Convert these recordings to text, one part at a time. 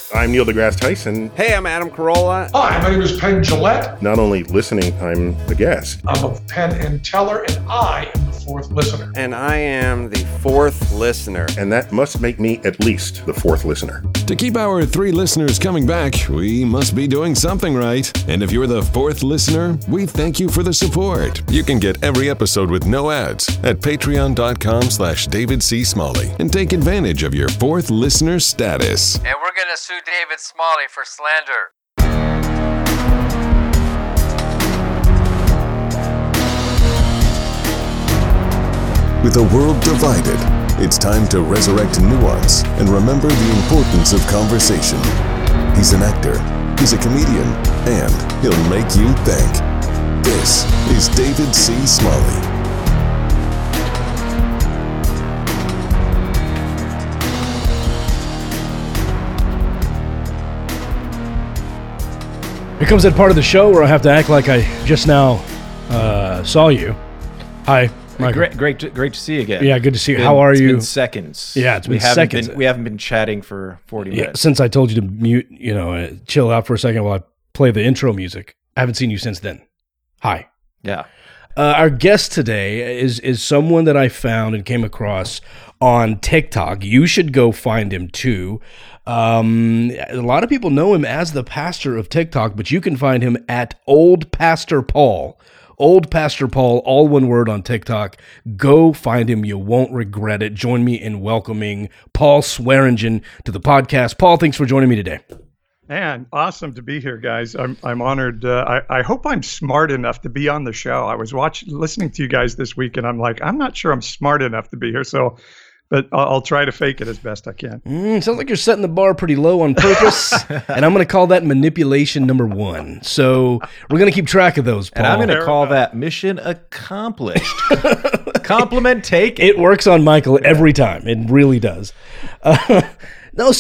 I'm Neil deGrasse Tyson. Hey, I'm Adam Carolla. Hi, my name is Penn Jillette. Not only listening, I'm a guest. I'm of Penn and Teller, and I am the fourth listener. And I am the fourth listener. And that must make me at least the fourth listener. To keep our 3 listeners coming back, we must be doing something right. And if you're the 4th listener, we thank you for the support. You can get every episode with no ads at patreon.com/David C. Smalley and take advantage of your 4th listener status. And we're going to sue David Smalley for slander. With a world divided, it's time to resurrect nuance and remember the importance of conversation. He's an actor, he's a comedian, and he'll make you think. This is David C. Smalley. Here comes that part of the show where I have to act like I just now saw you. Hi, Michael. Great to see you again. Yeah, good to see you. How are you? It's been seconds. Yeah, it's been seconds. We haven't been chatting for 40 minutes. Since I told you to mute, chill out for a second while I play the intro music. I haven't seen you since then. Hi. Yeah. Our guest today is someone that I found and came across on TikTok. You should go find him too. A lot of people know him as the pastor of TikTok, but you can find him at Old Pastor Paul. Old Pastor Paul, all one word on TikTok. Go find him. You won't regret it. Join me in welcoming Paul Swearingen to the podcast. Paul, thanks for joining me today. Man, awesome to be here, guys. I'm honored. I hope I'm smart enough to be on the show. I was listening to you guys this week, and I'm like, I'm not sure I'm smart enough to be here. But I'll try to fake it as best I can. Sounds like you're setting the bar pretty low on purpose, and I'm going to call that manipulation number 1. So we're going to keep track of those, Paul. And I'm going to call that mission accomplished. Compliment taken. It works on Michael every time. It really does. There's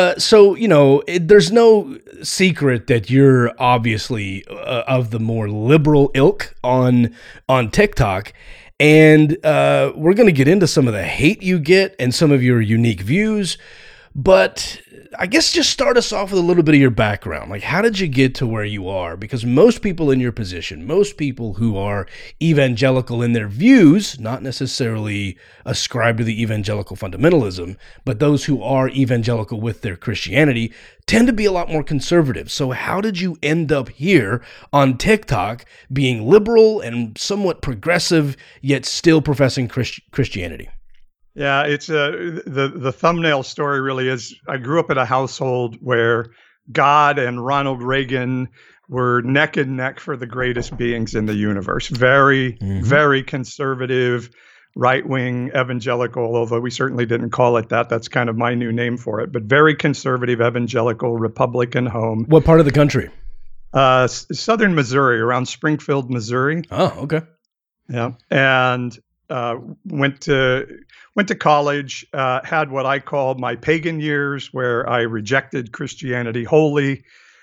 no secret that you're obviously of the more liberal ilk on TikTok. And we're going to get into some of the hate you get and some of your unique views. But I guess just start us off with a little bit of your background. Like, how did you get to where you are? Because most people in your position, most people who are evangelical in their views, not necessarily ascribe to the evangelical fundamentalism, but those who are evangelical with their Christianity tend to be a lot more conservative. So how did you end up here on TikTok being liberal and somewhat progressive, yet still professing Christianity? Yeah, it's the thumbnail story really is, I grew up in a household where God and Ronald Reagan were neck and neck for the greatest beings in the universe. Very, very conservative, right-wing evangelical, although we certainly didn't call it that. That's kind of my new name for it. But very conservative evangelical Republican home. What part of the country? Southern Missouri, around Springfield, Missouri. Oh, okay. Yeah, and went to college, had what I call my pagan years, where I rejected Christianity wholly.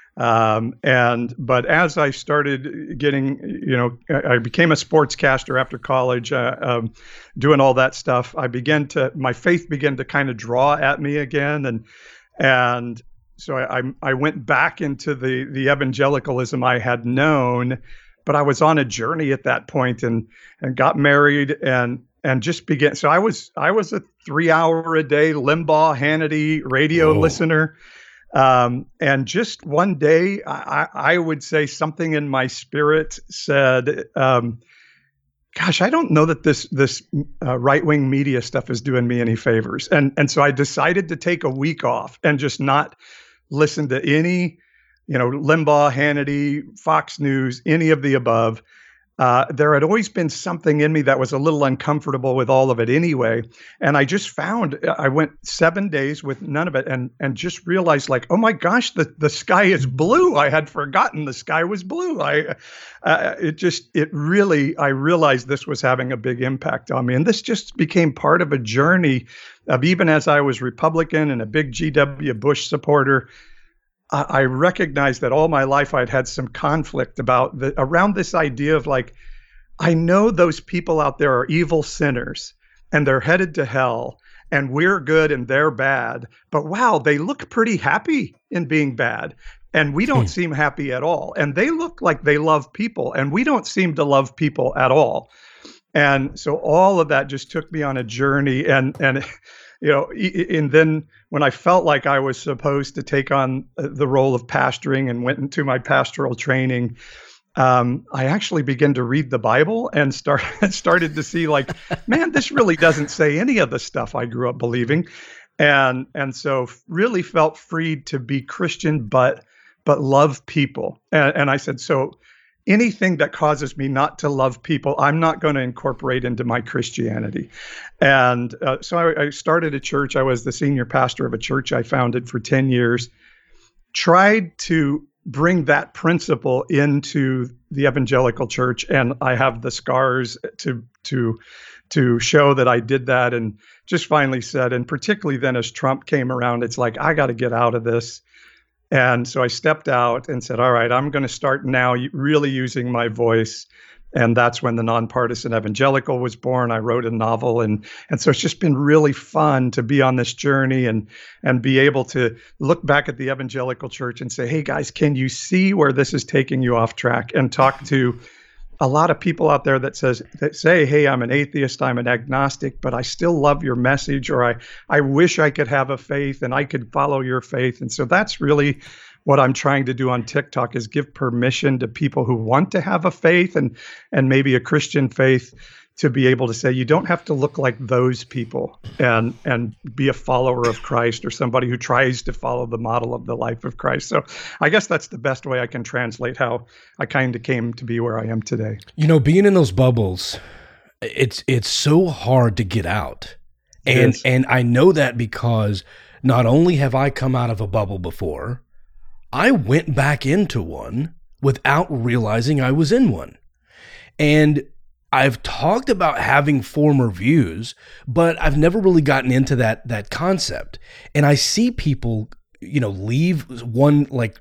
But as I started getting, I became a sportscaster after college, doing all that stuff. My faith began to kind of draw at me again, and so I went back into the evangelicalism I had known. But I was on a journey at that point and got married and just began. So I was a 3-hour-a-day Limbaugh, Hannity radio listener. And just one day, I would say something in my spirit said, gosh, I don't know that this right-wing media stuff is doing me any favors. And so I decided to take a week off and just not listen to any Limbaugh, Hannity, Fox News, any of the above. There had always been something in me that was a little uncomfortable with all of it anyway. And I just found, I went 7 days with none of it and just realized like, oh my gosh, the sky is blue. I had forgotten the sky was blue. I realized this was having a big impact on me. And this just became part of a journey of, even as I was Republican and a big G.W. Bush supporter, I recognized that all my life I'd had some conflict around this idea of like, I know those people out there are evil sinners and they're headed to hell. and we're good and they're bad. But wow, they look pretty happy in being bad. And we don't seem happy at all. And they look like they love people, and we don't seem to love people at all. And so all of that just took me on a journey. And and then when I felt like I was supposed to take on the role of pastoring and went into my pastoral training, I actually began to read the Bible and started to see like, man, this really doesn't say any of the stuff I grew up believing. And so really felt freed to be Christian, but love people. And I said, so anything that causes me not to love people, I'm not going to incorporate into my Christianity. And so I started a church. I was the senior pastor of a church I founded for 10 years, tried to bring that principle into the evangelical church. And I have the scars to show that I did that, and just finally said, and particularly then as Trump came around, it's like, I got to get out of this. And so I stepped out and said, all right, I'm going to start now really using my voice. And that's when the Nonpartisan Evangelical was born. I wrote a novel. And so it's just been really fun to be on this journey and be able to look back at the evangelical church and say, hey, guys, can you see where this is taking you off track? And talk to a lot of people out there that say, hey, I'm an atheist, I'm an agnostic, but I still love your message, or I wish I could have a faith and I could follow your faith. And so that's really what I'm trying to do on TikTok, is give permission to people who want to have a faith and maybe a Christian faith, to be able to say, you don't have to look like those people and be a follower of Christ, or somebody who tries to follow the model of the life of Christ. So I guess that's the best way I can translate how I kind of came to be where I am today. Being in those bubbles, it's so hard to get out. And I know that because not only have I come out of a bubble before, I went back into one without realizing I was in one. And I've talked about having former views, but I've never really gotten into that concept. And I see people, leave one, like,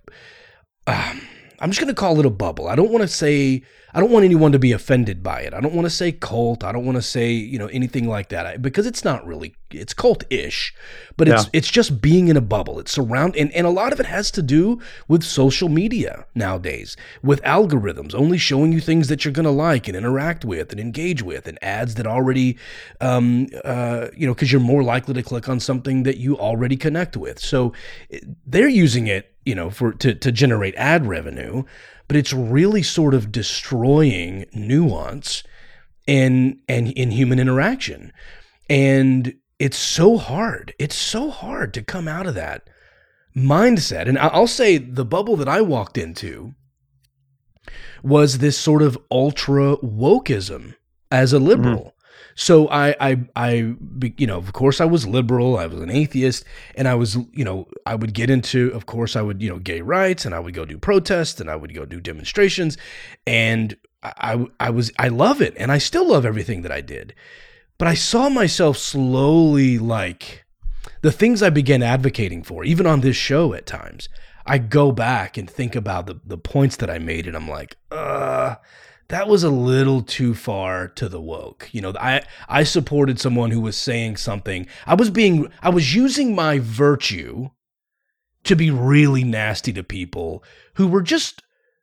I'm just going to call it a bubble. I don't want anyone to be offended by it. I don't want to say cult. I don't want to say, anything like that, because it's not really, it's cult-ish, but it's just being in a bubble. It's and a lot of it has to do with social media nowadays, with algorithms only showing you things that you're going to like and interact with and engage with, and ads that already, because you're more likely to click on something that you already connect with. So they're using it, to generate ad revenue, but it's really sort of destroying nuance in human interaction. And it's so hard. It's so hard to come out of that mindset. And I'll say the bubble that I walked into was this sort of ultra wokeism as a liberal. Mm-hmm. So I of course I was liberal, I was an atheist, and I was, I would get into, of course I would, gay rights, and I would go do protests, and I would go do demonstrations, and I love it, and I still love everything that I did. But I saw myself slowly, like, the things I began advocating for, even on this show at times, I go back and think about the points that I made, and I'm like, that was a little too far to the woke. I supported someone who was saying something. I was using my virtue to be really nasty to people who were just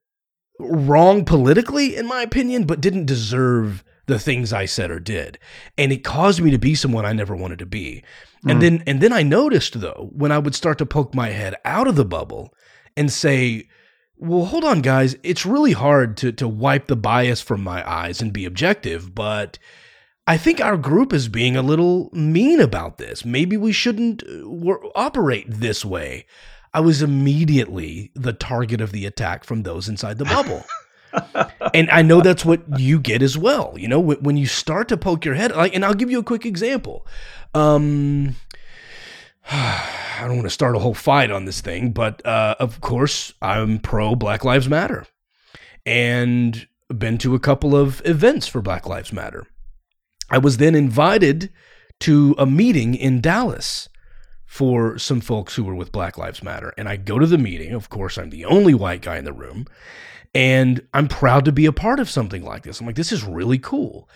wrong politically, in my opinion, but didn't deserve the things I said or did. And it caused me to be someone I never wanted to be. And then I noticed, though, when I would start to poke my head out of the bubble and say, well, hold on, guys. It's really hard to wipe the bias from my eyes and be objective, but I think our group is being a little mean about this. Maybe we shouldn't operate this way. I was immediately the target of the attack from those inside the bubble. And I know that's what you get as well. When you start to poke your head, and I'll give you a quick example. I don't want to start a whole fight on this thing, but of course, I'm pro Black Lives Matter and been to a couple of events for Black Lives Matter. I was then invited to a meeting in Dallas for some folks who were with Black Lives Matter. And I go to the meeting. Of course, I'm the only white guy in the room, and I'm proud to be a part of something like this. I'm like, this is really cool.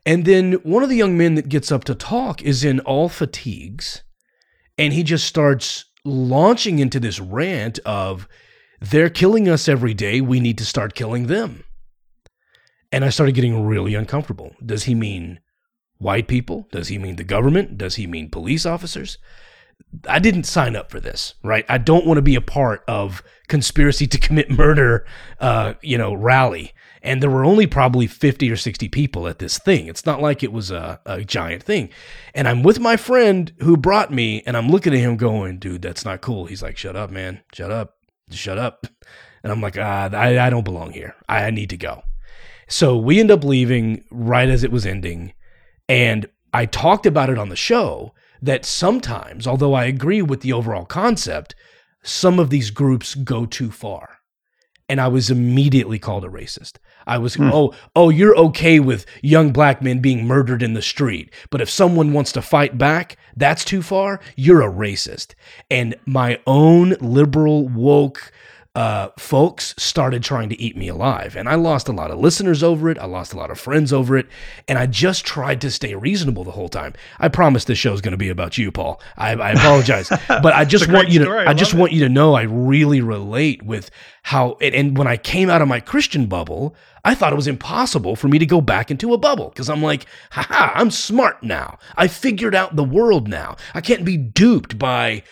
And then one of the young men that gets up to talk is in all fatigues, and he just starts launching into this rant of, they're killing us every day, we need to start killing them. And I started getting really uncomfortable. Does he mean white people? Does he mean the government? Does he mean police officers? I didn't sign up for this, right? I don't want to be a part of conspiracy to commit murder, rally. And there were only probably 50 or 60 people at this thing. It's not like it was a giant thing. And I'm with my friend who brought me, and I'm looking at him going, dude, that's not cool. He's like, shut up, man. Shut up. Shut up. And I'm like, I don't belong here. I need to go. So we end up leaving right as it was ending. And I talked about it on the show that sometimes, although I agree with the overall concept, some of these groups go too far. And I was immediately called a racist. I was, you're okay with young black men being murdered in the street, but if someone wants to fight back, that's too far, you're a racist. And my own liberal, woke folks started trying to eat me alive. And I lost a lot of listeners over it. I lost a lot of friends over it. And I just tried to stay reasonable the whole time. I promise this show is going to be about you, Paul. I apologize. But I just want you to want you to know I really relate with how, and when I came out of my Christian bubble, I thought it was impossible for me to go back into a bubble because I'm like, I'm smart now. I figured out the world now. I can't be duped by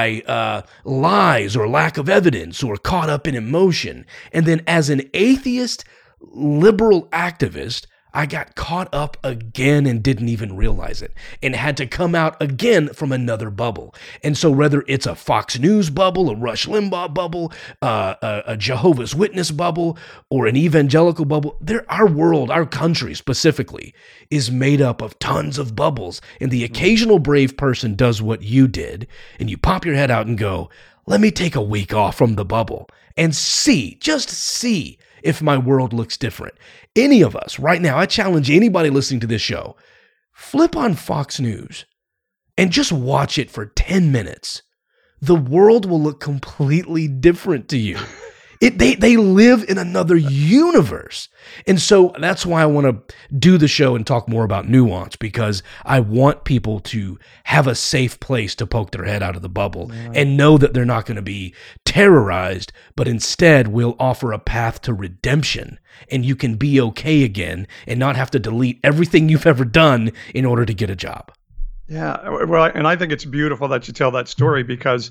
lies or lack of evidence or caught up in emotion. And then as an atheist, liberal activist, I got caught up again and didn't even realize it and had to come out again from another bubble. And so whether it's a Fox News bubble, a Rush Limbaugh bubble, a Jehovah's Witness bubble, or an evangelical bubble, our world, our country specifically, is made up of tons of bubbles. And the occasional brave person does what you did, and you pop your head out and go, let me take a week off from the bubble and just see if my world looks different. Any of us right now, I challenge anybody listening to this show, flip on Fox News and just watch it for 10 minutes. The world will look completely different to you. They live in another universe. And so that's why I want to do the show and talk more about nuance, because I want people to have a safe place to poke their head out of the bubble and know that they're not going to be terrorized, but instead we'll offer a path to redemption, and you can be okay again and not have to delete everything you've ever done in order to get a job. Yeah, well, and I think it's beautiful that you tell that story, because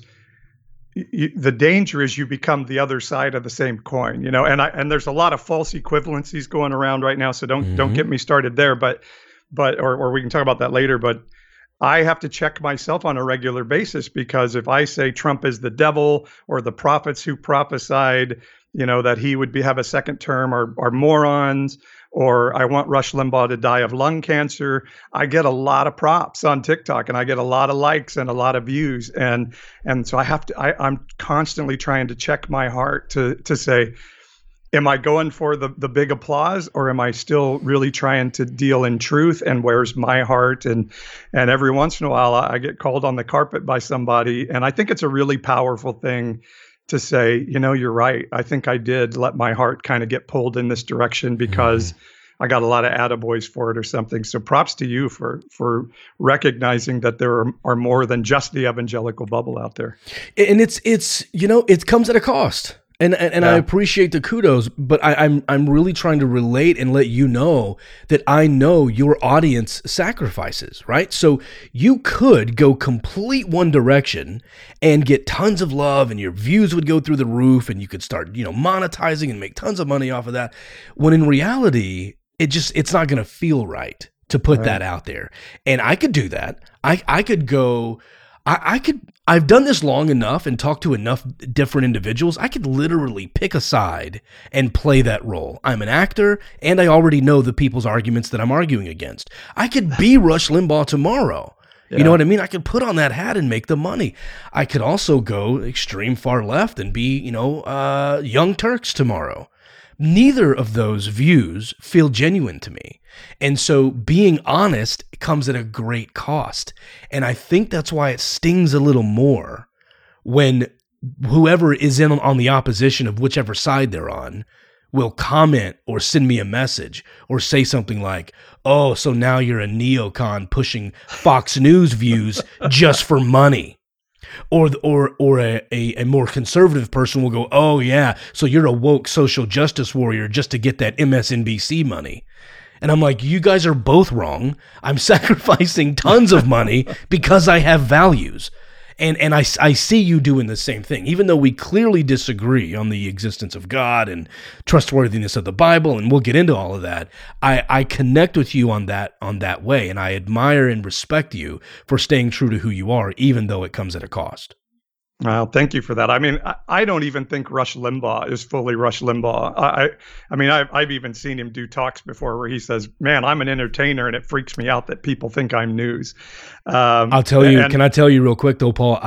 the danger is you become the other side of the same coin, and there's a lot of false equivalencies going around right now. So don't get me started there, but we can talk about that later. But I have to check myself on a regular basis, because if I say Trump is the devil, or the prophets who prophesied, that he would have a second term are morons, or I want Rush Limbaugh to die of lung cancer, I get a lot of props on TikTok, and I get a lot of likes and a lot of views. And so I'm constantly trying to check my heart to say, am I going for the big applause, or am I still really trying to deal in truth? And where's my heart? And every once in a while I get called on the carpet by somebody. And I think it's a really powerful thing to say, you're right. I think I did let my heart kind of get pulled in this direction, because I got a lot of attaboys for it or something. So props to you for recognizing that there are more than just the evangelical bubble out there. And it's it comes at a cost. And I appreciate the kudos, but I'm really trying to relate and let you know that I know your audience sacrifices, right? So you could go complete one direction and get tons of love, and your views would go through the roof, and you could start, monetizing and make tons of money off of that. When in reality, it's not going to feel right to put that out there. And I could do that. I could go. I've done this long enough and talked to enough different individuals. I could literally pick a side and play that role. I'm an actor, and I already know the people's arguments that I'm arguing against. I could be Rush Limbaugh tomorrow. Yeah. You know what I mean? I could put on that hat and make the money. I could also go extreme far left and be, Young Turks tomorrow. Neither of those views feel genuine to me. And so being honest comes at a great cost. And I think that's why it stings a little more when whoever is in on the opposition of whichever side they're on, will comment or send me a message or say something like, "Oh, so now you're a neocon pushing Fox News views just for money." Or a more conservative person will go, "Oh yeah, so you're a woke social justice warrior just to get that MSNBC money." And I'm like, you guys are both wrong. I'm sacrificing tons of money because I have values. And I see you doing the same thing, even though we clearly disagree on the existence of God and trustworthiness of the Bible, and we'll get into all of that. I connect with you on that way, and I admire and respect you for staying true to who you are, even though it comes at a cost. Well, thank you for that. I mean, I don't even think Rush Limbaugh is fully Rush Limbaugh. I mean, I've even seen him do talks before where he says, "Man, I'm an entertainer, and it freaks me out that people think I'm news." I'll tell you. Can I tell you real quick though, Paul?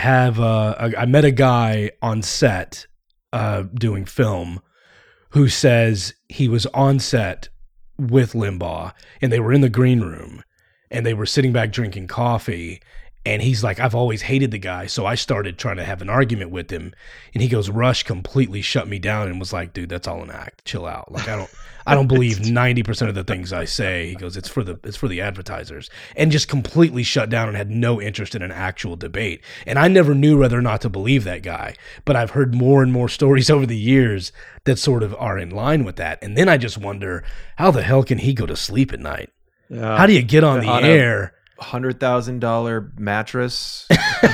I met a guy on set doing film who says he was on set with Limbaugh, and they were in the green room, and they were sitting back drinking coffee. And he's like, "I've always hated the guy, so I started trying to have an argument with him." And he goes, "Rush completely shut me down and was like, dude, that's all an act. Chill out. Like, I don't believe 90% of the things I say." He goes, it's for the advertisers," and just completely shut down and had no interest in an actual debate. And I never knew whether or not to believe that guy, but I've heard more and more stories over the years that sort of are in line with that. And then I just wonder, how the hell can he go to sleep at night? Yeah. How do you get on the air? $100,000 mattress.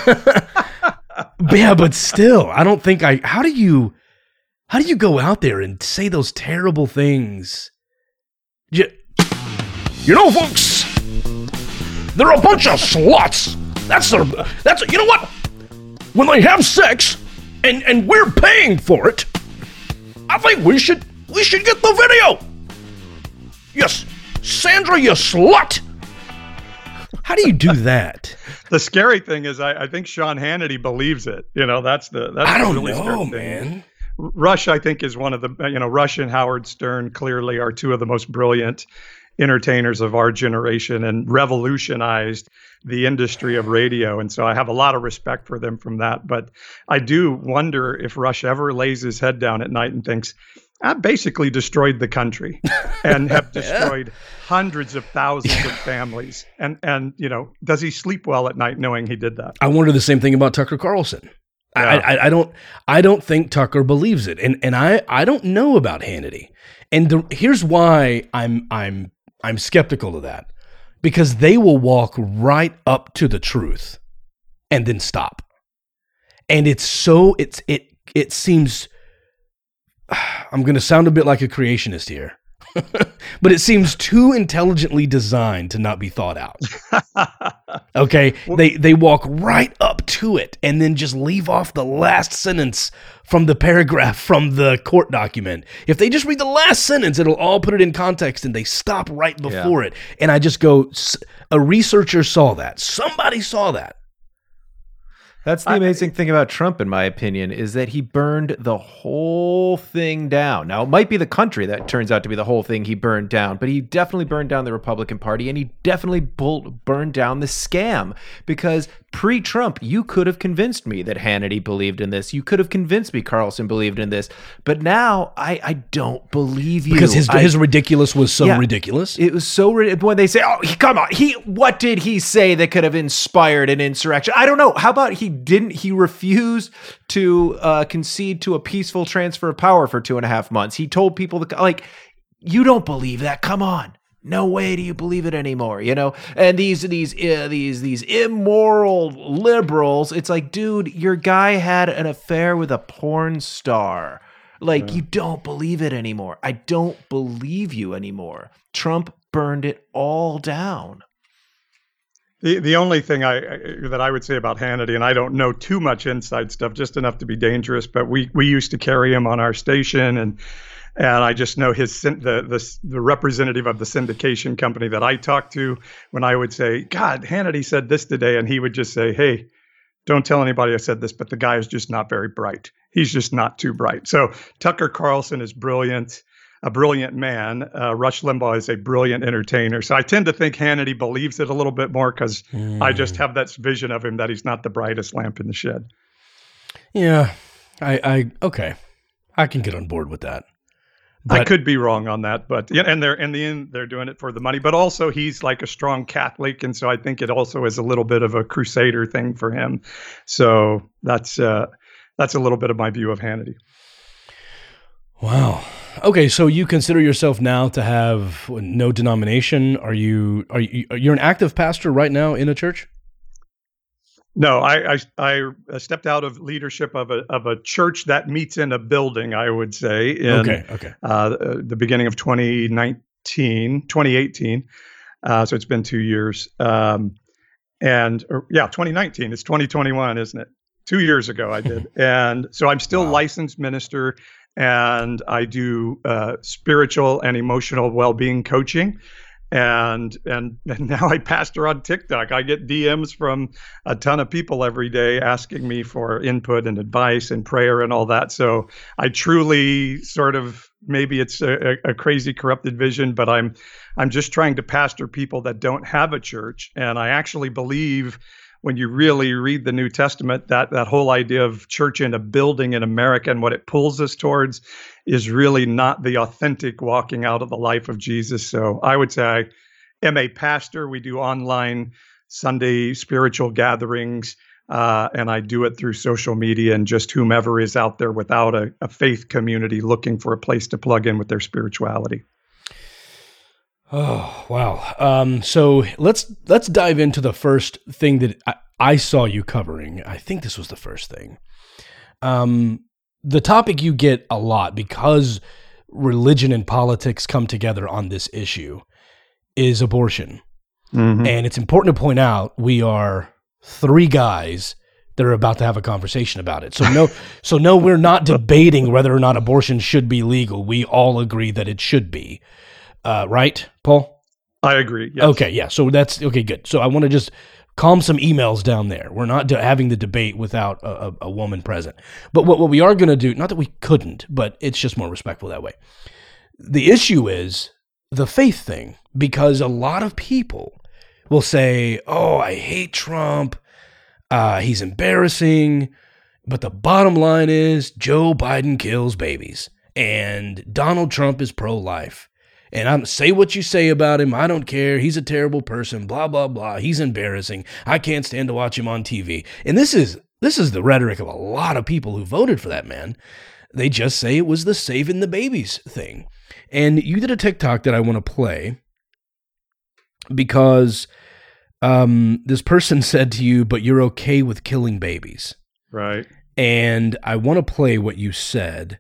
Yeah, but still, I don't think how do you go out there and say those terrible things? You know, folks, they're a bunch of sluts. That's you know what? When they have sex and we're paying for it, I think we should get the video. Yes, Sandra, you slut. How do you do that? The scary thing is, I think Sean Hannity believes it. You know, that's I don't really know, man. Rush, I think, is one of the, Rush and Howard Stern clearly are two of the most brilliant entertainers of our generation and revolutionized the industry of radio. And so I have a lot of respect for them from that. But I do wonder if Rush ever lays his head down at night and thinks, "I basically destroyed the country and have destroyed hundreds of thousands of families." And does he sleep well at night knowing he did that? I wonder the same thing about Tucker Carlson. Yeah. I don't think Tucker believes it, and I don't know about Hannity. And here's why I'm skeptical of that, because they will walk right up to the truth and then stop, and it seems. I'm going to sound a bit like a creationist here, but it seems too intelligently designed to not be thought out. Okay, they walk right up to it and then just leave off the last sentence from the paragraph from the court document. If they just read the last sentence, it'll all put it in context, and they stop right before it. And I just go, a researcher saw that. Somebody saw that. That's the amazing thing about Trump, in my opinion, is that he burned the whole thing down. Now, it might be the country that turns out to be the whole thing he burned down, but he definitely burned down the Republican Party, and he definitely burned down the scam, because pre-Trump, you could have convinced me that Hannity believed in this. You could have convinced me Carlson believed in this. But now, I don't believe you. Because his ridiculous was so ridiculous? It was so ridiculous. When they say, "Oh, come on, what did he say that could have inspired an insurrection?" I don't know. How about he refused to concede to a peaceful transfer of power for 2.5 months. He told people you don't believe that. Come on. No way do you believe it anymore, And these immoral liberals, it's like, dude, your guy had an affair with a porn star. You don't believe it anymore. I don't believe you anymore. Trump burned it all down. The only thing that I would say about Hannity, and I don't know too much inside stuff, just enough to be dangerous, but we used to carry him on our station, and I just know the representative of the syndication company that I talked to, when I would say, "God, Hannity said this today," and he would just say, "Hey, don't tell anybody I said this, but the guy is just not very bright. He's just not too bright." So Tucker Carlson is brilliant. A brilliant man. Rush Limbaugh is a brilliant entertainer. So I tend to think Hannity believes it a little bit more, because I just have that vision of him that he's not the brightest lamp in the shed. Yeah, okay. I can get on board with that. I could be wrong on that, but and they're in the end they're doing it for the money. But also he's like a strong Catholic, and so I think it also is a little bit of a crusader thing for him. So that's a little bit of my view of Hannity. Wow. Okay, so you consider yourself now to have no denomination? You're an active pastor right now in a church? No, I stepped out of leadership of a church that meets in a building, I would say, in the beginning of 2018. So it's been 2 years. 2019. It's 2021, isn't it? 2 years ago I did. And so I'm still licensed minister, and I do spiritual and emotional well-being coaching. And now I pastor on TikTok. I get DMs from a ton of people every day asking me for input and advice and prayer and all that. So I truly sort of, maybe it's a crazy corrupted vision, but I'm just trying to pastor people that don't have a church. And I actually believe, when you really read the New Testament, that whole idea of church in a building in America and what it pulls us towards is really not the authentic walking out of the life of Jesus. So I would say I am a pastor. We do online Sunday spiritual gatherings, and I do it through social media and just whomever is out there without a faith community looking for a place to plug in with their spirituality. Oh, wow. So let's dive into the first thing that I saw you covering. I think this was the first thing. The topic you get a lot, because religion and politics come together on this issue, is abortion. Mm-hmm. And it's important to point out we are 3 guys that are about to have a conversation about it. So no, we're not debating whether or not abortion should be legal. We all agree that it should be. Right, Paul? I agree. Yes. Okay, yeah. So that's okay. Good. So I want to just calm some emails down there. We're not having the debate without a woman present. But what we are going to do, not that we couldn't, but it's just more respectful that way. The issue is the faith thing, because a lot of people will say, "Oh, I hate Trump. He's embarrassing." But the bottom line is Joe Biden kills babies, and Donald Trump is pro-life. And say what you say about him, I don't care. He's a terrible person, blah, blah, blah. He's embarrassing. I can't stand to watch him on TV. And this is the rhetoric of a lot of people who voted for that man. They just say it was the saving the babies thing. And you did a TikTok that I want to play because this person said to you, but you're okay with killing babies. Right. And I want to play what you said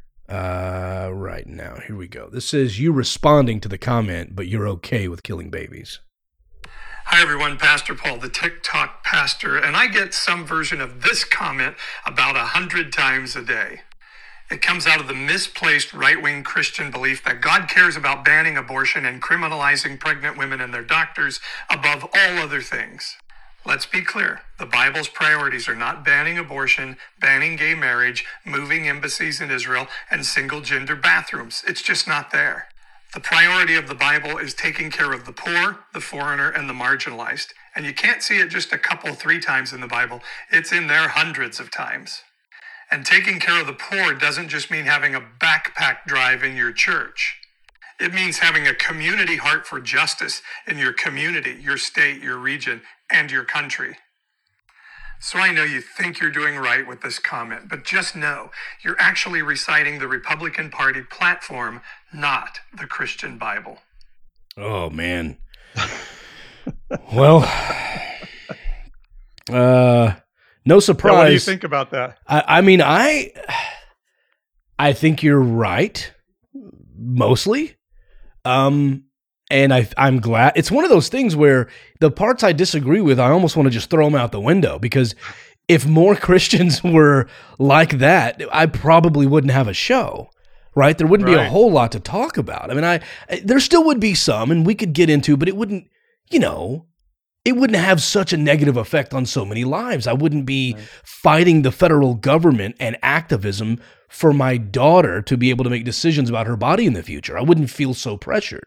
right now. Here we go. This is you responding to the comment, but you're okay with killing babies. Hi everyone, Pastor Paul, the TikTok pastor, and I get some version of this comment about 100 times a day. It comes out of the misplaced right-wing Christian belief that God cares about banning abortion and criminalizing pregnant women and their doctors above all other things. Let's be clear. The Bible's priorities are not banning abortion, banning gay marriage, moving embassies in Israel, and single-gender bathrooms. It's just not there. The priority of the Bible is taking care of the poor, the foreigner, and the marginalized. And you can't see it just 3 times in the Bible. It's in there hundreds of times. And taking care of the poor doesn't just mean having a backpack drive in your church. It means having a community heart for justice in your community, your state, your region, and your country. So I know you think you're doing right with this comment, but just know you're actually reciting the Republican Party platform, not the Christian Bible. Oh, man. Well, no surprise. Yeah, what do you think about that? I mean, I think you're right, mostly. And I'm glad. It's one of those things where the parts I disagree with, I almost want to just throw them out the window, because if more Christians were like that, I probably wouldn't have a show, right? There wouldn't be a whole lot to talk about. I mean, there still would be some, and we could get into, but it wouldn't, it wouldn't have such a negative effect on so many lives. I wouldn't be fighting the federal government and activism for my daughter to be able to make decisions about her body in the future. I wouldn't feel so pressured.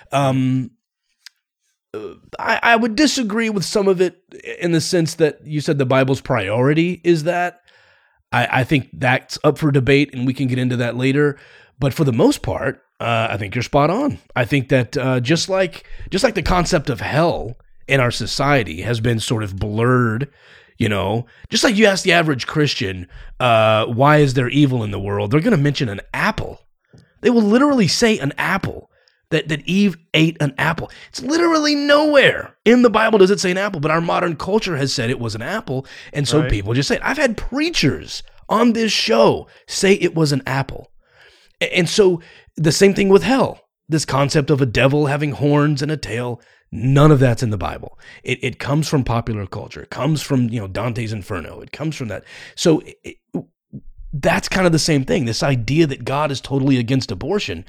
I would disagree with some of it in the sense that you said the Bible's priority is that. I think that's up for debate, and we can get into that later. But for the most part, I think you're spot on. I think that just like the concept of hell in our society has been sort of blurred, just like you ask the average Christian, why is there evil in the world? They're going to mention an apple. They will literally say an apple, that Eve ate an apple. It's literally nowhere in the Bible does it say an apple, but our modern culture has said it was an apple, and so people just say it. I've had preachers on this show say it was an apple. And so the same thing with hell, this concept of a devil having horns and a tail, none of that's in the Bible. It comes from popular culture. It comes from, Dante's Inferno. It comes from that. So that's kind of the same thing, this idea that God is totally against abortion.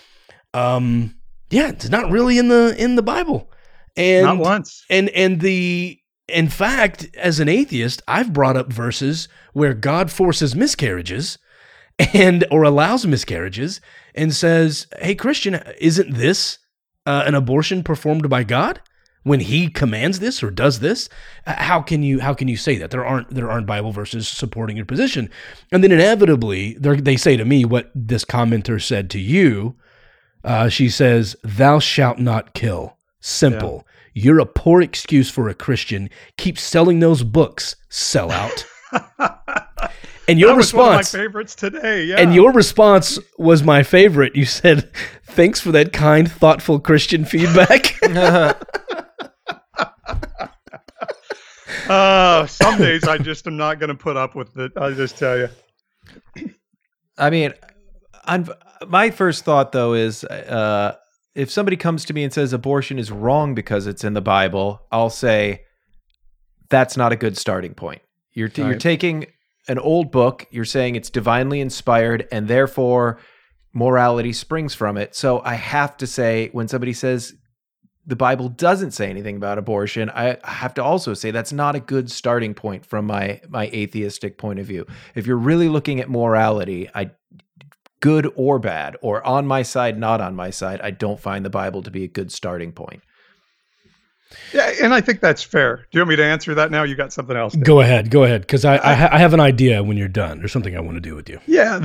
It's not really in the Bible. And not once. And in fact, as an atheist, I've brought up verses where God forces miscarriages or allows miscarriages and says, "Hey, Christian, isn't this an abortion performed by God when He commands this or does this?" How can you say that? There aren't Bible verses supporting your position. And then inevitably, they say to me what this commenter said to you. She says, "Thou shalt not kill. Simple. Yeah. You're a poor excuse for a Christian. Keep selling those books, sellout." And your response, one of my favorites today. Yeah. And your response was my favorite. You said, "Thanks for that kind, thoughtful Christian feedback." Some days I just am not going to put up with it. I'll just tell you. I mean, my first thought though is, if somebody comes to me and says abortion is wrong because it's in the Bible, I'll say that's not a good starting point. You're taking an old book, you're saying it's divinely inspired, and therefore morality springs from it. So I have to say, when somebody says the Bible doesn't say anything about abortion, I have to also say that's not a good starting point from my atheistic point of view. If you're really looking at morality, good or bad, or on my side, not on my side, I don't find the Bible to be a good starting point. Yeah, and I think that's fair. Do you want me to answer that now? You got something else? Go ahead, because I have an idea when you're done. There's something I want to do with you. Yeah,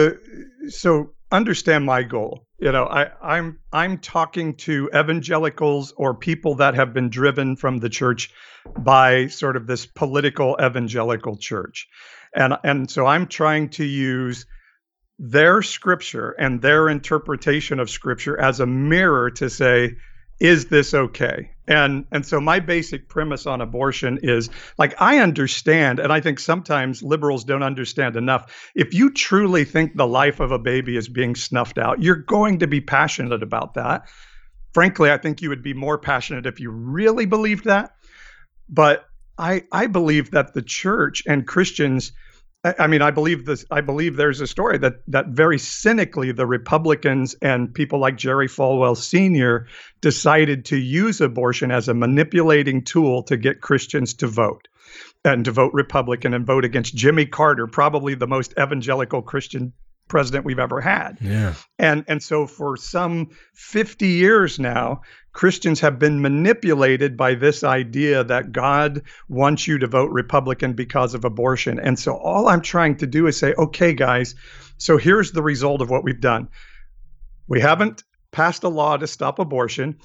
so understand my goal. I'm talking to evangelicals or people that have been driven from the church by sort of this political evangelical church, and so I'm trying to use their scripture and their interpretation of scripture as a mirror to say, is this okay? And so my basic premise on abortion is, I understand, and I think sometimes liberals don't understand enough. If you truly think the life of a baby is being snuffed out, you're going to be passionate about that. Frankly, I think you would be more passionate if you really believed that. But I believe that the church and Christians, I believe there's a story that very cynically the Republicans and people like Jerry Falwell Sr. decided to use abortion as a manipulating tool to get Christians to vote and to vote Republican and vote against Jimmy Carter, probably the most evangelical Christian president we've ever had. Yeah. And so for some 50 years now, Christians have been manipulated by this idea that God wants you to vote Republican because of abortion. And so all I'm trying to do is say, okay, guys, so here's the result of what we've done. We haven't passed a law to stop abortion.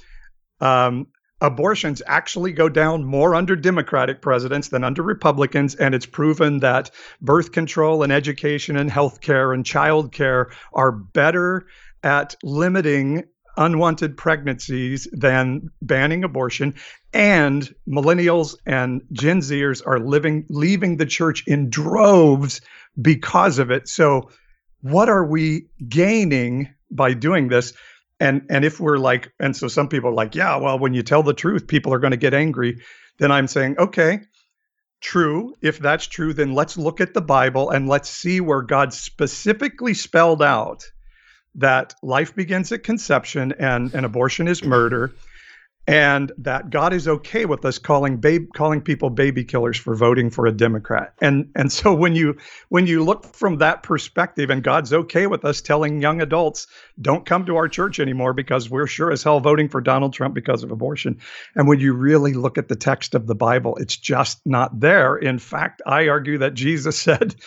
Abortions actually go down more under Democratic presidents than under Republicans, and it's proven that birth control and education and healthcare and childcare are better at limiting unwanted pregnancies than banning abortion. And millennials and Gen Zers are leaving the church in droves because of it. So what are we gaining by doing this? And if we're and so some people are like, yeah, well, when you tell the truth, people are going to get angry. Then I'm saying, okay, true. If that's true, then let's look at the Bible and let's see where God specifically spelled out that life begins at conception and abortion is murder, and that God is okay with us calling people baby killers for voting for a Democrat. And so when you look from that perspective, and God's okay with us telling young adults, don't come to our church anymore because we're sure as hell voting for Donald Trump because of abortion. And when you really look at the text of the Bible, it's just not there. In fact, I argue that Jesus said,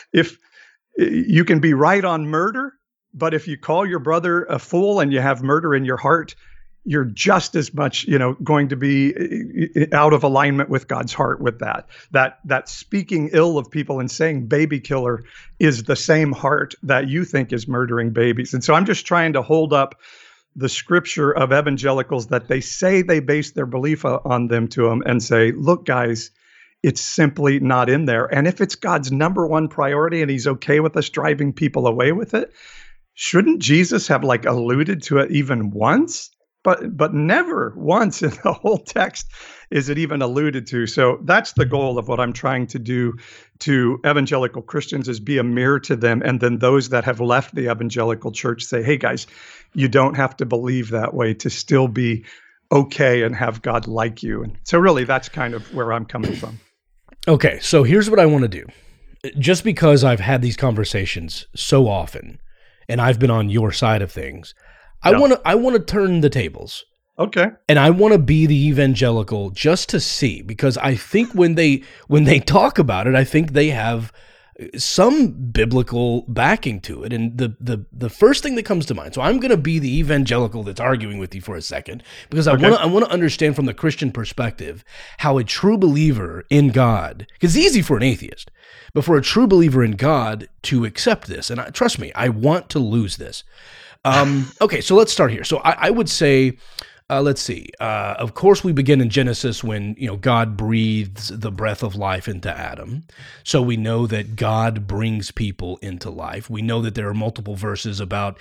if you can be right on murder, but if you call your brother a fool and you have murder in your heart, you're just as much, going to be out of alignment with God's heart with that. That speaking ill of people and saying baby killer is the same heart that you think is murdering babies. And so I'm just trying to hold up the scripture of evangelicals that they say they base their belief on them to them and say, look, guys, it's simply not in there. And if it's God's number one priority and he's okay with us driving people away with it, shouldn't Jesus have alluded to it even once? But never once in the whole text is it even alluded to. So that's the goal of what I'm trying to do to evangelical Christians, is be a mirror to them. And then those that have left the evangelical church say, hey guys, you don't have to believe that way to still be okay and have God like you. And so really that's kind of where I'm coming from. Okay, so here's what I want to do. Just because I've had these conversations so often and I've been on your side of things, I want to turn the tables. Okay. And I want to be the evangelical just to see, because I think when they talk about it, I think they have some biblical backing to it. And the first thing that comes to mind, so I'm going to be the evangelical that's arguing with you for a second, because I want to understand from the Christian perspective how a true believer in God, because it's easy for an atheist, but for a true believer in God to accept this, and trust me, I want to lose this. Okay, so let's start here. So I would say, let's see. Of course, we begin in Genesis when God breathes the breath of life into Adam. So we know that God brings people into life. We know that there are multiple verses about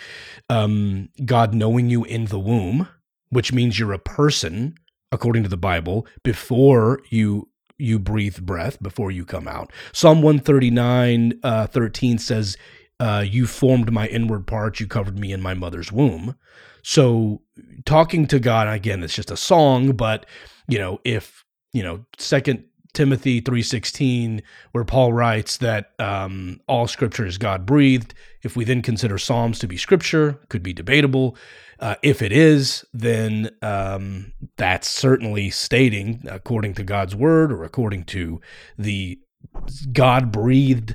God knowing you in the womb, which means you're a person according to the Bible before you breathe breath, before you come out. Psalm 139:13 says, you formed my inward parts, you covered me in my mother's womb. So talking to God, again, it's just a song, but if 2 Timothy 3:16, where Paul writes that all scripture is God breathed, if we then consider Psalms to be scripture, could be debatable. If it is, then that's certainly stating, according to God's word or according to the God breathed,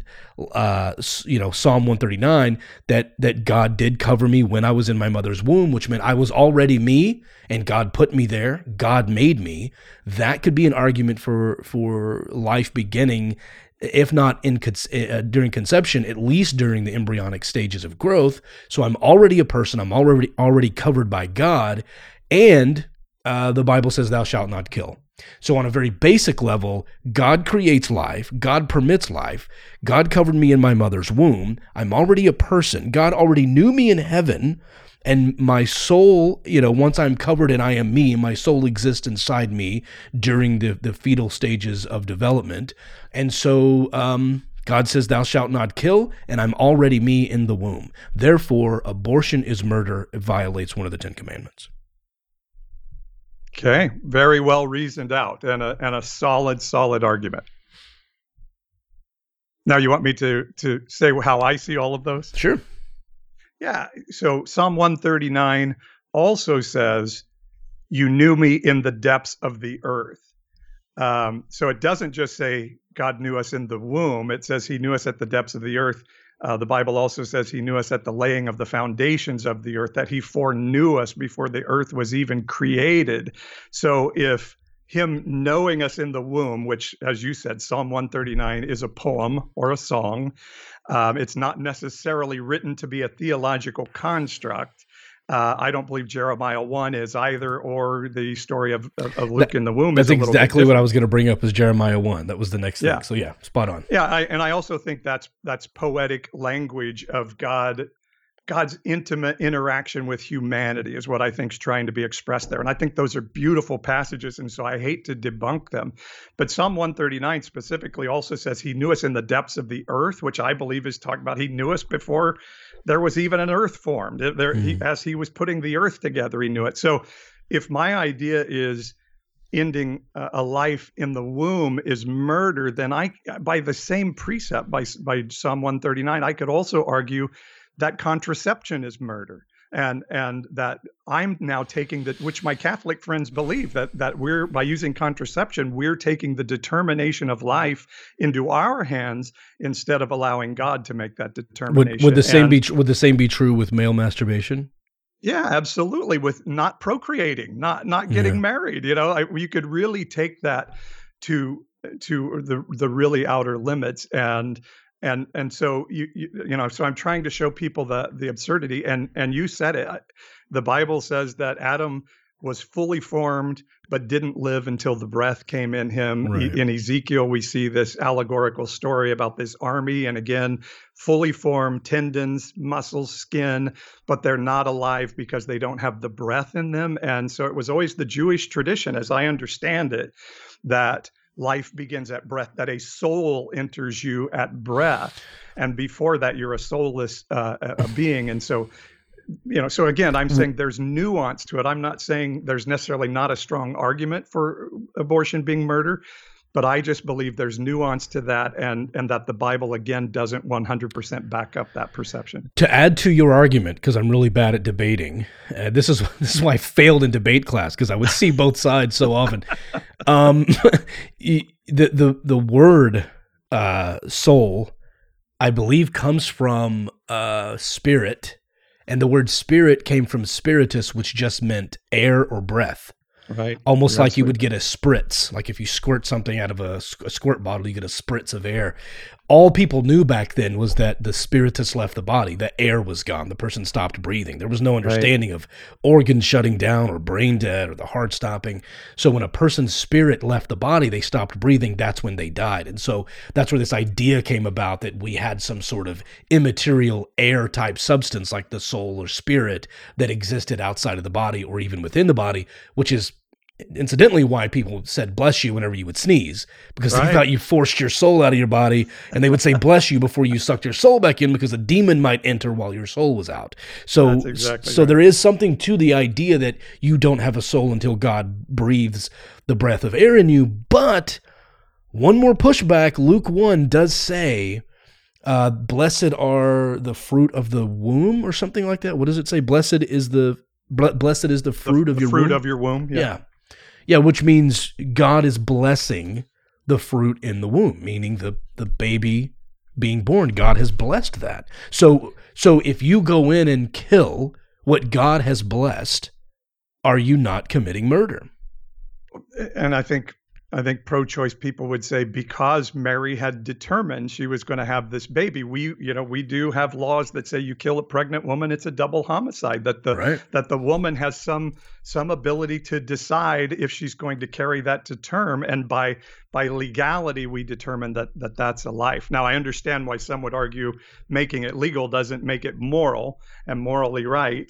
Psalm 139, that God did cover me when I was in my mother's womb, which meant I was already me and God put me there. God made me. That could be an argument for life beginning, if not during conception, at least during the embryonic stages of growth. So I'm already a person. I'm already covered by God, and the Bible says, "Thou shalt not kill." So on a very basic level, God creates life, God permits life, God covered me in my mother's womb, I'm already a person, God already knew me in heaven, and my soul, once I'm covered and I am me, my soul exists inside me during the fetal stages of development. And so God says, "Thou shalt not kill," and I'm already me in the womb. Therefore, abortion is murder. It violates one of the 10 Commandments. Okay, very well reasoned out, and a solid argument. Now, you want me to say how I see all of those? Sure. Yeah. So Psalm 139 also says, "You knew me in the depths of the earth." So it doesn't just say God knew us in the womb. It says he knew us at the depths of the earth. The Bible also says he knew us at the laying of the foundations of the earth, that he foreknew us before the earth was even created. So if him knowing us in the womb, which, as you said, Psalm 139 is a poem or a song, it's not necessarily written to be a theological construct. I don't believe Jeremiah 1 is either, or the story of Luke in the womb. That's exactly what I was going to bring up, is Jeremiah 1. That was the next thing. So yeah, spot on. Yeah, I also think that's poetic language of God's intimate interaction with humanity is what I think is trying to be expressed there. And I think those are beautiful passages, and so I hate to debunk them. But Psalm 139 specifically also says he knew us in the depths of the earth, which I believe is talking about he knew us before there was even an earth formed. As he was putting the earth together, he knew it. So if my idea is ending a life in the womb is murder, then by the same precept, by Psalm 139, I could also argue that contraception is murder. and that I'm now taking that, which my Catholic friends believe, that we're, by using contraception, we're taking the determination of life into our hands instead of allowing God to make that determination. Would the same be true with male masturbation? Yeah, absolutely. With not procreating, not getting married, you could really take that to the really outer limits, and so so I'm trying to show people the absurdity, and you said it. The Bible says that Adam was fully formed but didn't live until the breath came in him. Right. In Ezekiel, we see this allegorical story about this army, and again, fully formed, tendons, muscles, skin, but they're not alive because they don't have the breath in them. And so it was always the Jewish tradition, as I understand it, that life begins at breath, that a soul enters you at breath. And before that, you're a soulless a being. And so, so again, I'm saying there's nuance to it. I'm not saying there's necessarily not a strong argument for abortion being murder, but I just believe there's nuance to that, and that the Bible, again, doesn't 100% back up that perception. To add to your argument, because I'm really bad at debating, this is why I failed in debate class, because I would see both sides so often. The word soul, I believe, comes from spirit, and the word spirit came from spiritus, which just meant air or breath. Right. Almost like you would get a spritz. Like if you squirt something out of a squirt bottle, you get a spritz of air. All people knew back then was that the spiritus left the body, the air was gone, the person stopped breathing. There was no understanding of organs shutting down or brain dead or the heart stopping. So when a person's spirit left the body, they stopped breathing, that's when they died. And so that's where this idea came about, that we had some sort of immaterial air type substance like the soul or spirit that existed outside of the body or even within the body, which is incidentally why people said bless you whenever you would sneeze, because they thought you forced your soul out of your body, and they would say bless you before you sucked your soul back in, because a demon might enter while your soul was out. So there is something to the idea that you don't have a soul until God breathes the breath of air in you. But one more pushback, Luke 1 does say, blessed are the fruit of the womb, or something like that. What does it say? Blessed is the fruit of your womb. Fruit of your womb. Yeah, which means God is blessing the fruit in the womb, meaning the baby being born. God has blessed that. So if you go in and kill what God has blessed, are you not committing murder? And I think pro-choice people would say, because Mary had determined she was going to have this baby, we do have laws that say you kill a pregnant woman, it's a double homicide. That the woman has some ability to decide if she's going to carry that to term, and by legality we determine that's a life. Now I understand why some would argue making it legal doesn't make it moral and morally right,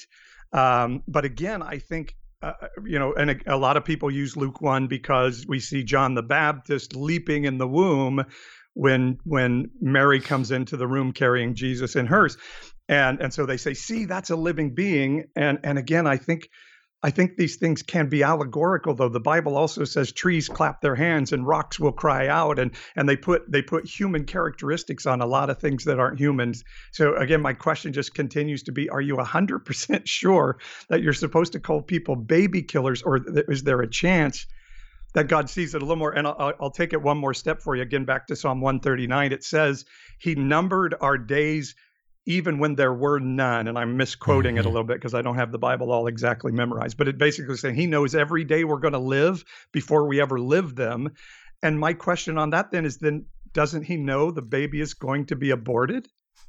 but again, I think. And a lot of people use Luke 1 because we see John the Baptist leaping in the womb when Mary comes into the room carrying Jesus in hers. And so they say, see, that's a living being. And again, I think these things can be allegorical, though. The Bible also says trees clap their hands and rocks will cry out, and they put human characteristics on a lot of things that aren't humans. So again, my question just continues to be, are you 100% sure that you're supposed to call people baby killers, or is there a chance that God sees it a little more? And I'll take it one more step for you. Again, back to Psalm 139, it says, he numbered our days even when there were none. And I'm misquoting it a little bit because I don't have the Bible all exactly memorized, but it basically saying he knows every day we're going to live before we ever live them. And my question on that then is, doesn't he know the baby is going to be aborted?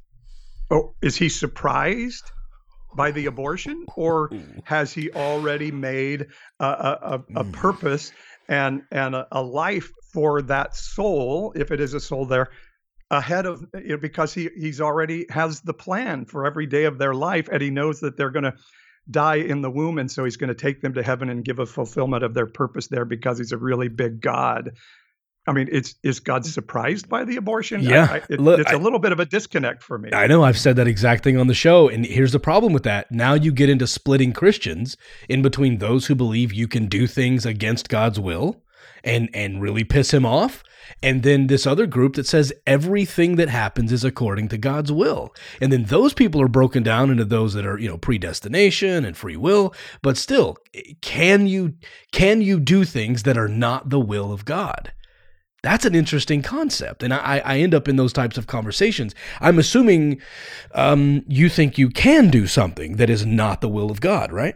Oh, is he surprised by the abortion, or has he already made a purpose and a life for that soul, if it is a soul there, ahead of, because he's already has the plan for every day of their life, and he knows that they're going to die in the womb, and so he's going to take them to heaven and give a fulfillment of their purpose there, because he's a really big God. I mean, is God surprised by the abortion? Yeah. It's a little bit of a disconnect for me. I know. I've said that exact thing on the show. And here's the problem with that. Now you get into splitting Christians in between those who believe you can do things against God's will and really piss him off, And then this other group that says everything that happens is according to God's will. And then those people are broken down into those that are, predestination and free will. But still, can you do things that are not the will of God? That's an interesting concept. And I end up in those types of conversations. I'm assuming you think you can do something that is not the will of God, right?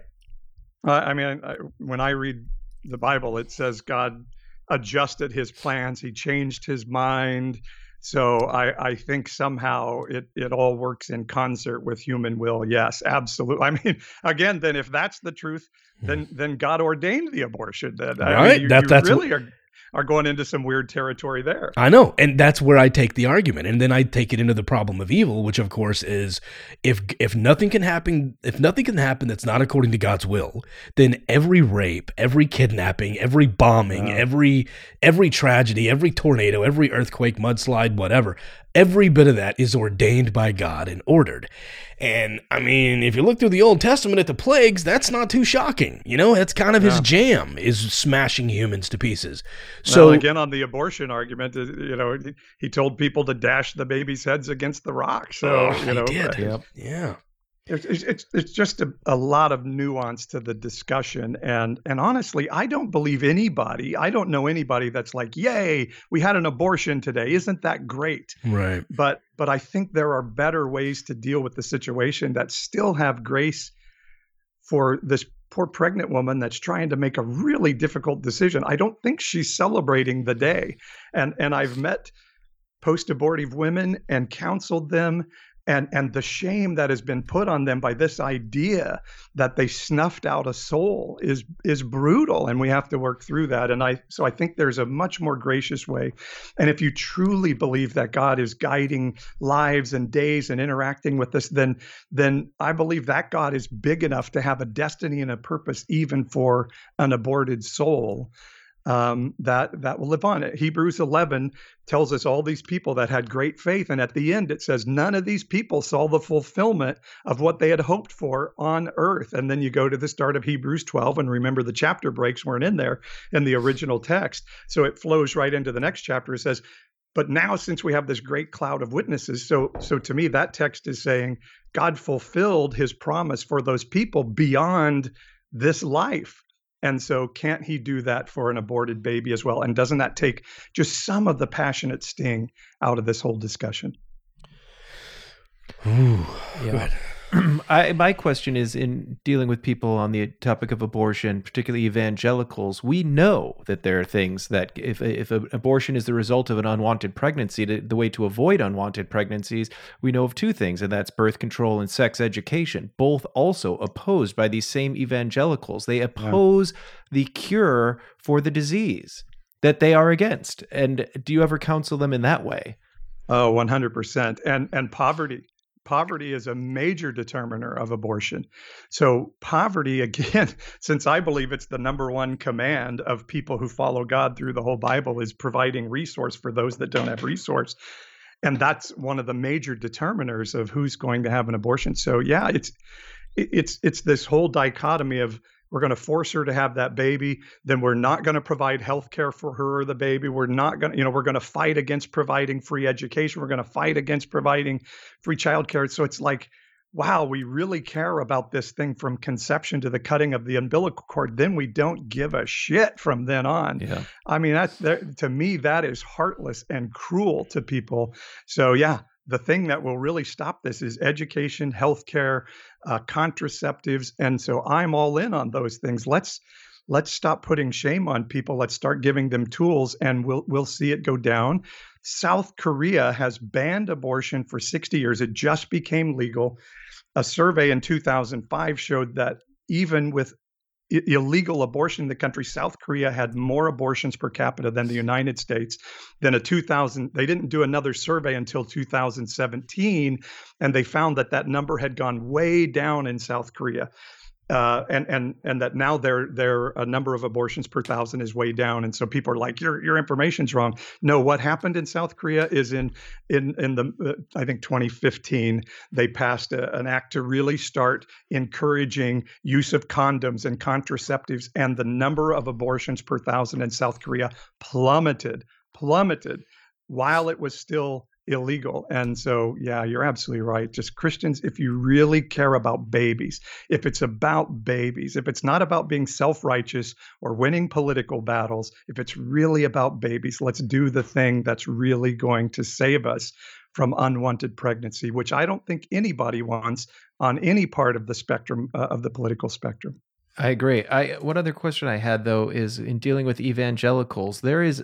When I read the Bible, it says God adjusted his plans. He changed his mind. So I think somehow it all works in concert with human will. Yes, absolutely. Again, then if that's the truth, then God ordained the abortion. Right. You That's really are going into some weird territory there. I know. And that's where I take the argument. And then I take it into the problem of evil, which of course is if nothing can happen that's not according to God's will, then every rape, every kidnapping, every bombing, every tragedy, every tornado, every earthquake, mudslide, whatever, every bit of that is ordained by God and ordered. And if you look through the Old Testament at the plagues, that's not too shocking. That's kind of his jam, is smashing humans to pieces. So again, on the abortion argument, he told people to dash the babies' heads against the rock. So he did. Yeah. It's just a lot of nuance to the discussion. And honestly, I don't know anybody that's like, yay, we had an abortion today. Isn't that great? Right. But I think there are better ways to deal with the situation that still have grace for this poor pregnant woman that's trying to make a really difficult decision. I don't think she's celebrating the day. And I've met post-abortive women and counseled them. And the shame that has been put on them by this idea that they snuffed out a soul is brutal, and we have to work through that. So I think there's a much more gracious way. And if you truly believe that God is guiding lives and days and interacting with us, then I believe that God is big enough to have a destiny and a purpose even for an aborted soul. That will live on. Hebrews 11 tells us all these people that had great faith, and at the end it says none of these people saw the fulfillment of what they had hoped for on earth. And then you go to the start of Hebrews 12, and remember the chapter breaks weren't in there in the original text, so it flows right into the next chapter. It says, but now since we have this great cloud of witnesses, so to me that text is saying God fulfilled his promise for those people beyond this life. And so can't he do that for an aborted baby as well? And doesn't that take just some of the passionate sting out of this whole discussion? Ooh, yeah. My question is, in dealing with people on the topic of abortion, particularly evangelicals, we know that there are things that if an abortion is the result of an unwanted pregnancy, the way to avoid unwanted pregnancies, we know of two things, and that's birth control and sex education, both also opposed by these same evangelicals. They oppose the cure for the disease that they are against. And do you ever counsel them in that way? Oh, 100%. And poverty. Poverty is a major determiner of abortion. So poverty, again, since I believe it's the number one command of people who follow God through the whole Bible, is providing resource for those that don't have resource. And that's one of the major determiners of who's going to have an abortion. So yeah, it's this whole dichotomy of we're going to force her to have that baby, then we're not going to provide health care for her or the baby. We're not going to, we're going to fight against providing free education. We're going to fight against providing free childcare. So it's like, wow, we really care about this thing from conception to the cutting of the umbilical cord. Then we don't give a shit from then on. Yeah. To me, that is heartless and cruel to people. So yeah, the thing that will really stop this is education, healthcare, contraceptives. And so I'm all in on those things. Let's stop putting shame on people. Let's start giving them tools, and we'll see it go down. South Korea has banned abortion for 60 years. It just became legal. A survey in 2005 showed that even with illegal abortion in the country, South Korea had more abortions per capita than the United States. Then they didn't do another survey until 2017, and they found that number had gone way down in South Korea. And that now their number of abortions per thousand is way down, and so people are like, your information's wrong. No, what happened in South Korea is in the I think 2015 they passed an act to really start encouraging use of condoms and contraceptives, and the number of abortions per thousand in South Korea plummeted plummeted while it was still illegal. And so, yeah, you're absolutely right. Just Christians, if you really care about babies, if it's about babies, if it's not about being self-righteous or winning political battles, if it's really about babies, let's do the thing that's really going to save us from unwanted pregnancy, which I don't think anybody wants on any part of the spectrum, of the political spectrum. I agree. One other question I had, though, is in dealing with evangelicals, there is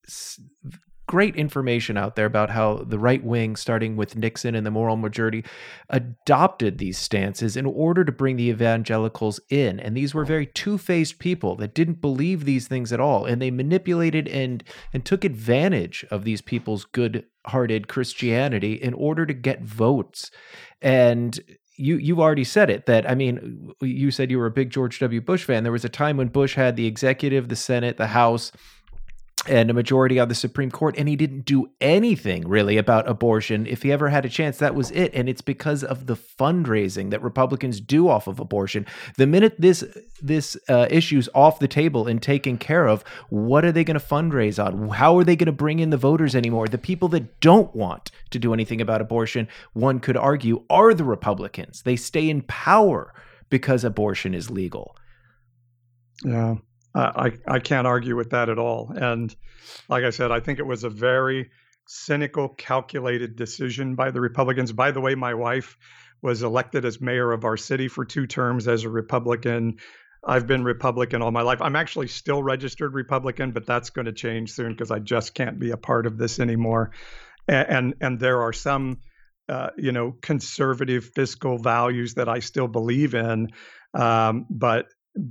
great information out there about how the right wing, starting with Nixon and the moral majority, adopted these stances in order to bring the evangelicals in. And these were very two-faced people that didn't believe these things at all. And they manipulated and took advantage of these people's good-hearted Christianity in order to get votes. And you've already said it, that, I mean, you said you were a big George W. Bush fan. There was a time when Bush had the executive, the Senate, the House, and a majority on the Supreme Court, and he didn't do anything really about abortion. If he ever had a chance, that was it. And it's because of the fundraising that Republicans do off of abortion. The minute this issue's off the table and taken care of, what are they going to fundraise on? How are they going to bring in the voters anymore? The people that don't want to do anything about abortion, one could argue, are the Republicans. They stay in power because abortion is legal. Yeah. I can't argue with that at all. And like I said, I think it was a very cynical, calculated decision by the Republicans. By the way, my wife was elected as mayor of our city for 2 terms as a Republican. I've been Republican all my life. I'm actually still registered Republican, but that's going to change soon because I just can't be a part of this anymore. And there are some, conservative fiscal values that I still believe in, but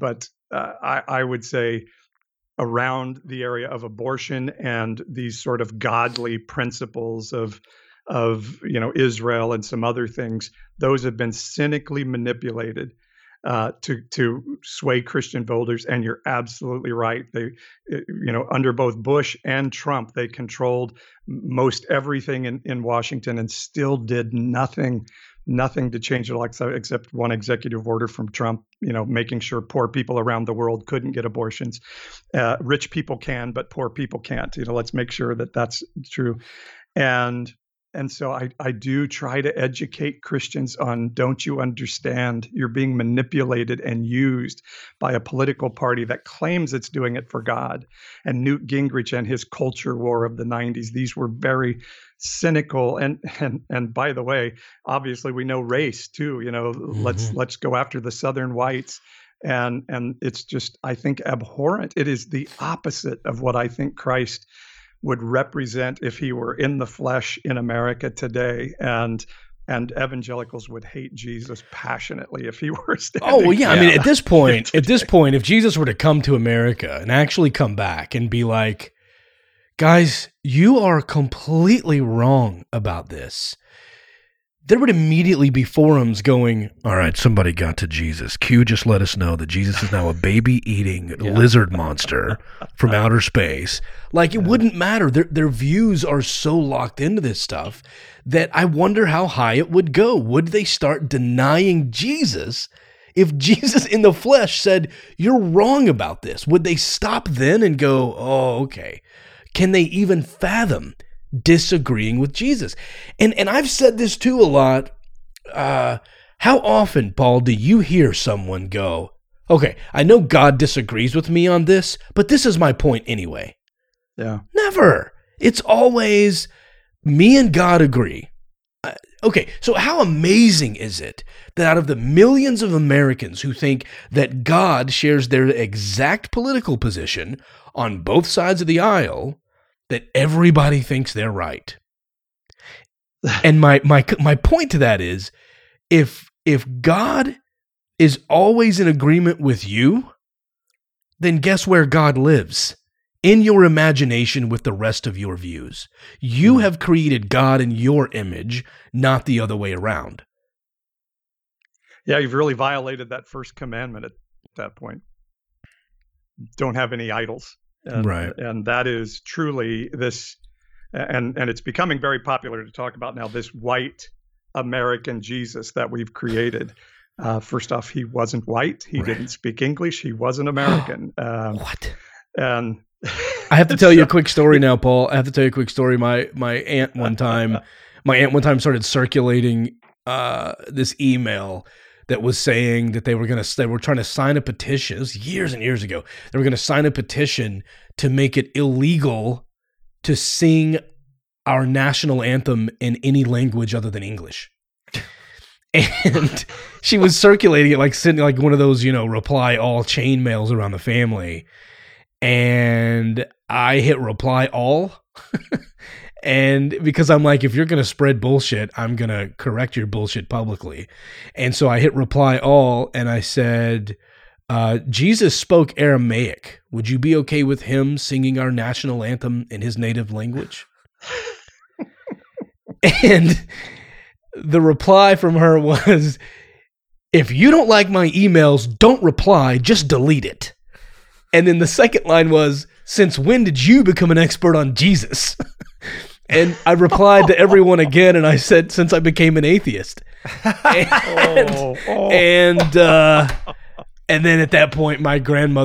I would say around the area of abortion and these sort of godly principles of Israel and some other things, those have been cynically manipulated to sway Christian voters. And you're absolutely right. They, under both Bush and Trump, they controlled most everything in Washington and still did nothing to change it, except one executive order from Trump, making sure poor people around the world couldn't get abortions. Rich people can, but poor people can't. Let's make sure that that's true. And so I do try to educate Christians on, don't you understand? You're being manipulated and used by a political party that claims it's doing it for God. And Newt Gingrich and his culture war of the 90s, these were very cynical. And by the way, obviously we know race too. Let's go after the Southern whites. And it's just, I think, abhorrent. It is the opposite of what I think Christ would represent if he were in the flesh in America today. And evangelicals would hate Jesus passionately if he were standing. Oh, well, yeah. I mean, at this point, if Jesus were to come to America and actually come back and be like, guys, you are completely wrong about this, there would immediately be forums going, all right, somebody got to Jesus. Q just let us know that Jesus is now a baby-eating lizard monster from outer space. Like, it wouldn't matter. Their views are so locked into this stuff that I wonder how high it would go. Would they start denying Jesus if Jesus in the flesh said, you're wrong about this? Would they stop then and go, oh, okay. Can they even fathom disagreeing with Jesus? And I've said this too a lot. How often, Paul, do you hear someone go, okay, I know God disagrees with me on this, but this is my point anyway? Yeah. Never. It's always me and God agree. Okay, so how amazing is it that out of the millions of Americans who think that God shares their exact political position on both sides of the aisle, that everybody thinks they're right? And my point to that is, if God is always in agreement with you, then guess where God lives? In your imagination with the rest of your views. You have created God in your image, not the other way around. Yeah, you've really violated that first commandment at that point. Don't have any idols. Right. And that is truly this, and it's becoming very popular to talk about now, this white American Jesus that we've created. First off, he wasn't white. He didn't speak English. He wasn't American. What? And I have to tell you a quick story now, Paul. I have to tell you a quick story. My aunt one time started circulating this email that was saying that they were trying to sign a petition. It was years and years ago. They were going to sign a petition to make it illegal to sing our national anthem in any language other than English. And she was circulating it, like sending like one of those, reply all chain mails around the family. And I hit reply all. And because I'm like, if you're going to spread bullshit, I'm going to correct your bullshit publicly. And so I hit reply all and I said, Jesus spoke Aramaic. Would you be okay with him singing our national anthem in his native language? And the reply from her was, if you don't like my emails, don't reply, just delete it. And then the second line was, since when did you become an expert on Jesus? And I replied to everyone again, and I said, since I became an atheist. And then at that point, my grandma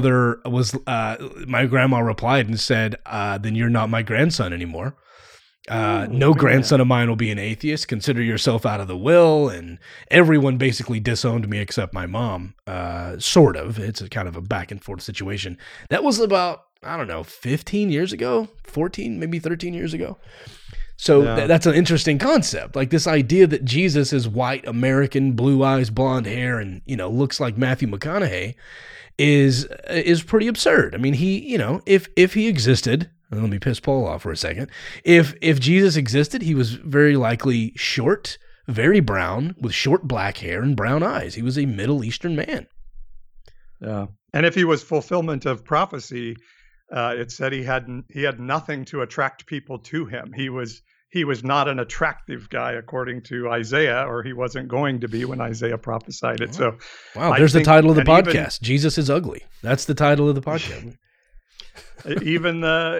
replied and said, then you're not my grandson anymore. No grandson of mine will be an atheist. Consider yourself out of the will. And everyone basically disowned me except my mom. Sort of. It's a kind of a back and forth situation. That was about, 15 years ago, 14, maybe 13 years ago. So that's an interesting concept. Like this idea that Jesus is white, American, blue eyes, blonde hair, and, looks like Matthew McConaughey is pretty absurd. I mean, he, if he existed, let me piss Paul off for a second. If Jesus existed, he was very likely short, very brown, with short black hair and brown eyes. He was a Middle Eastern man. Yeah. And if he was fulfillment of prophecy, it said he had nothing to attract people to him. He was not an attractive guy, according to Isaiah, or he wasn't going to be when Isaiah prophesied it. So, wow, there's the title of the podcast. Jesus is ugly. That's the title of the podcast. Even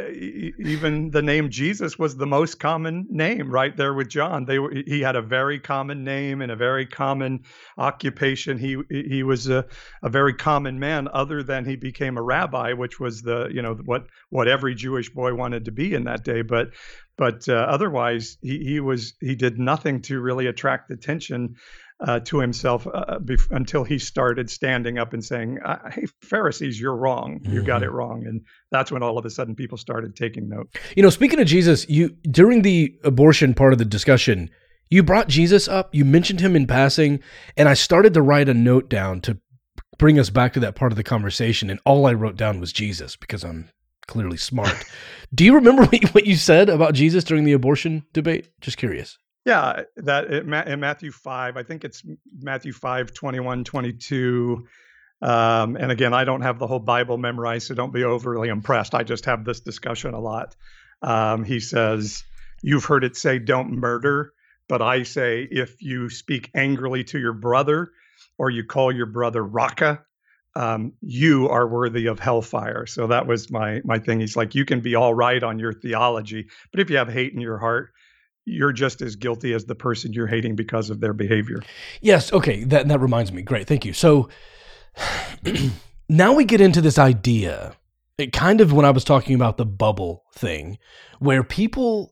the name Jesus was the most common name right there with John. He had a very common name and a very common occupation. He was a very common man, other than he became a rabbi, which was what every Jewish boy wanted to be in that day. But otherwise he did nothing to really attract attention to himself until he started standing up and saying, hey, Pharisees, you're wrong. You got it wrong. And that's when all of a sudden people started taking note. Speaking of Jesus, during the abortion part of the discussion, you brought Jesus up, you mentioned him in passing, and I started to write a note down to bring us back to that part of the conversation. And all I wrote down was Jesus, because I'm clearly smart. Do you remember what you said about Jesus during the abortion debate? Just curious. Yeah, that in Matthew 5, I think it's Matthew 5, 21, 22. And again, I don't have the whole Bible memorized, so don't be overly impressed. I just have this discussion a lot. He says, you've heard it say, don't murder. But I say, if you speak angrily to your brother, or you call your brother Raka, you are worthy of hellfire. So that was my thing. He's like, you can be all right on your theology, but if you have hate in your heart, you're just as guilty as the person you're hating because of their behavior. Yes. Okay. That reminds me. Great. Thank you. So now we get into this idea, it kind of when I was talking about the bubble thing, where people,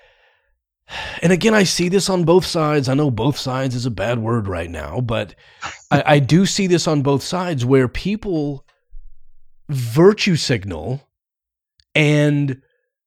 and again, I see this on both sides. I know both sides is a bad word right now, but I do see this on both sides where people virtue signal, and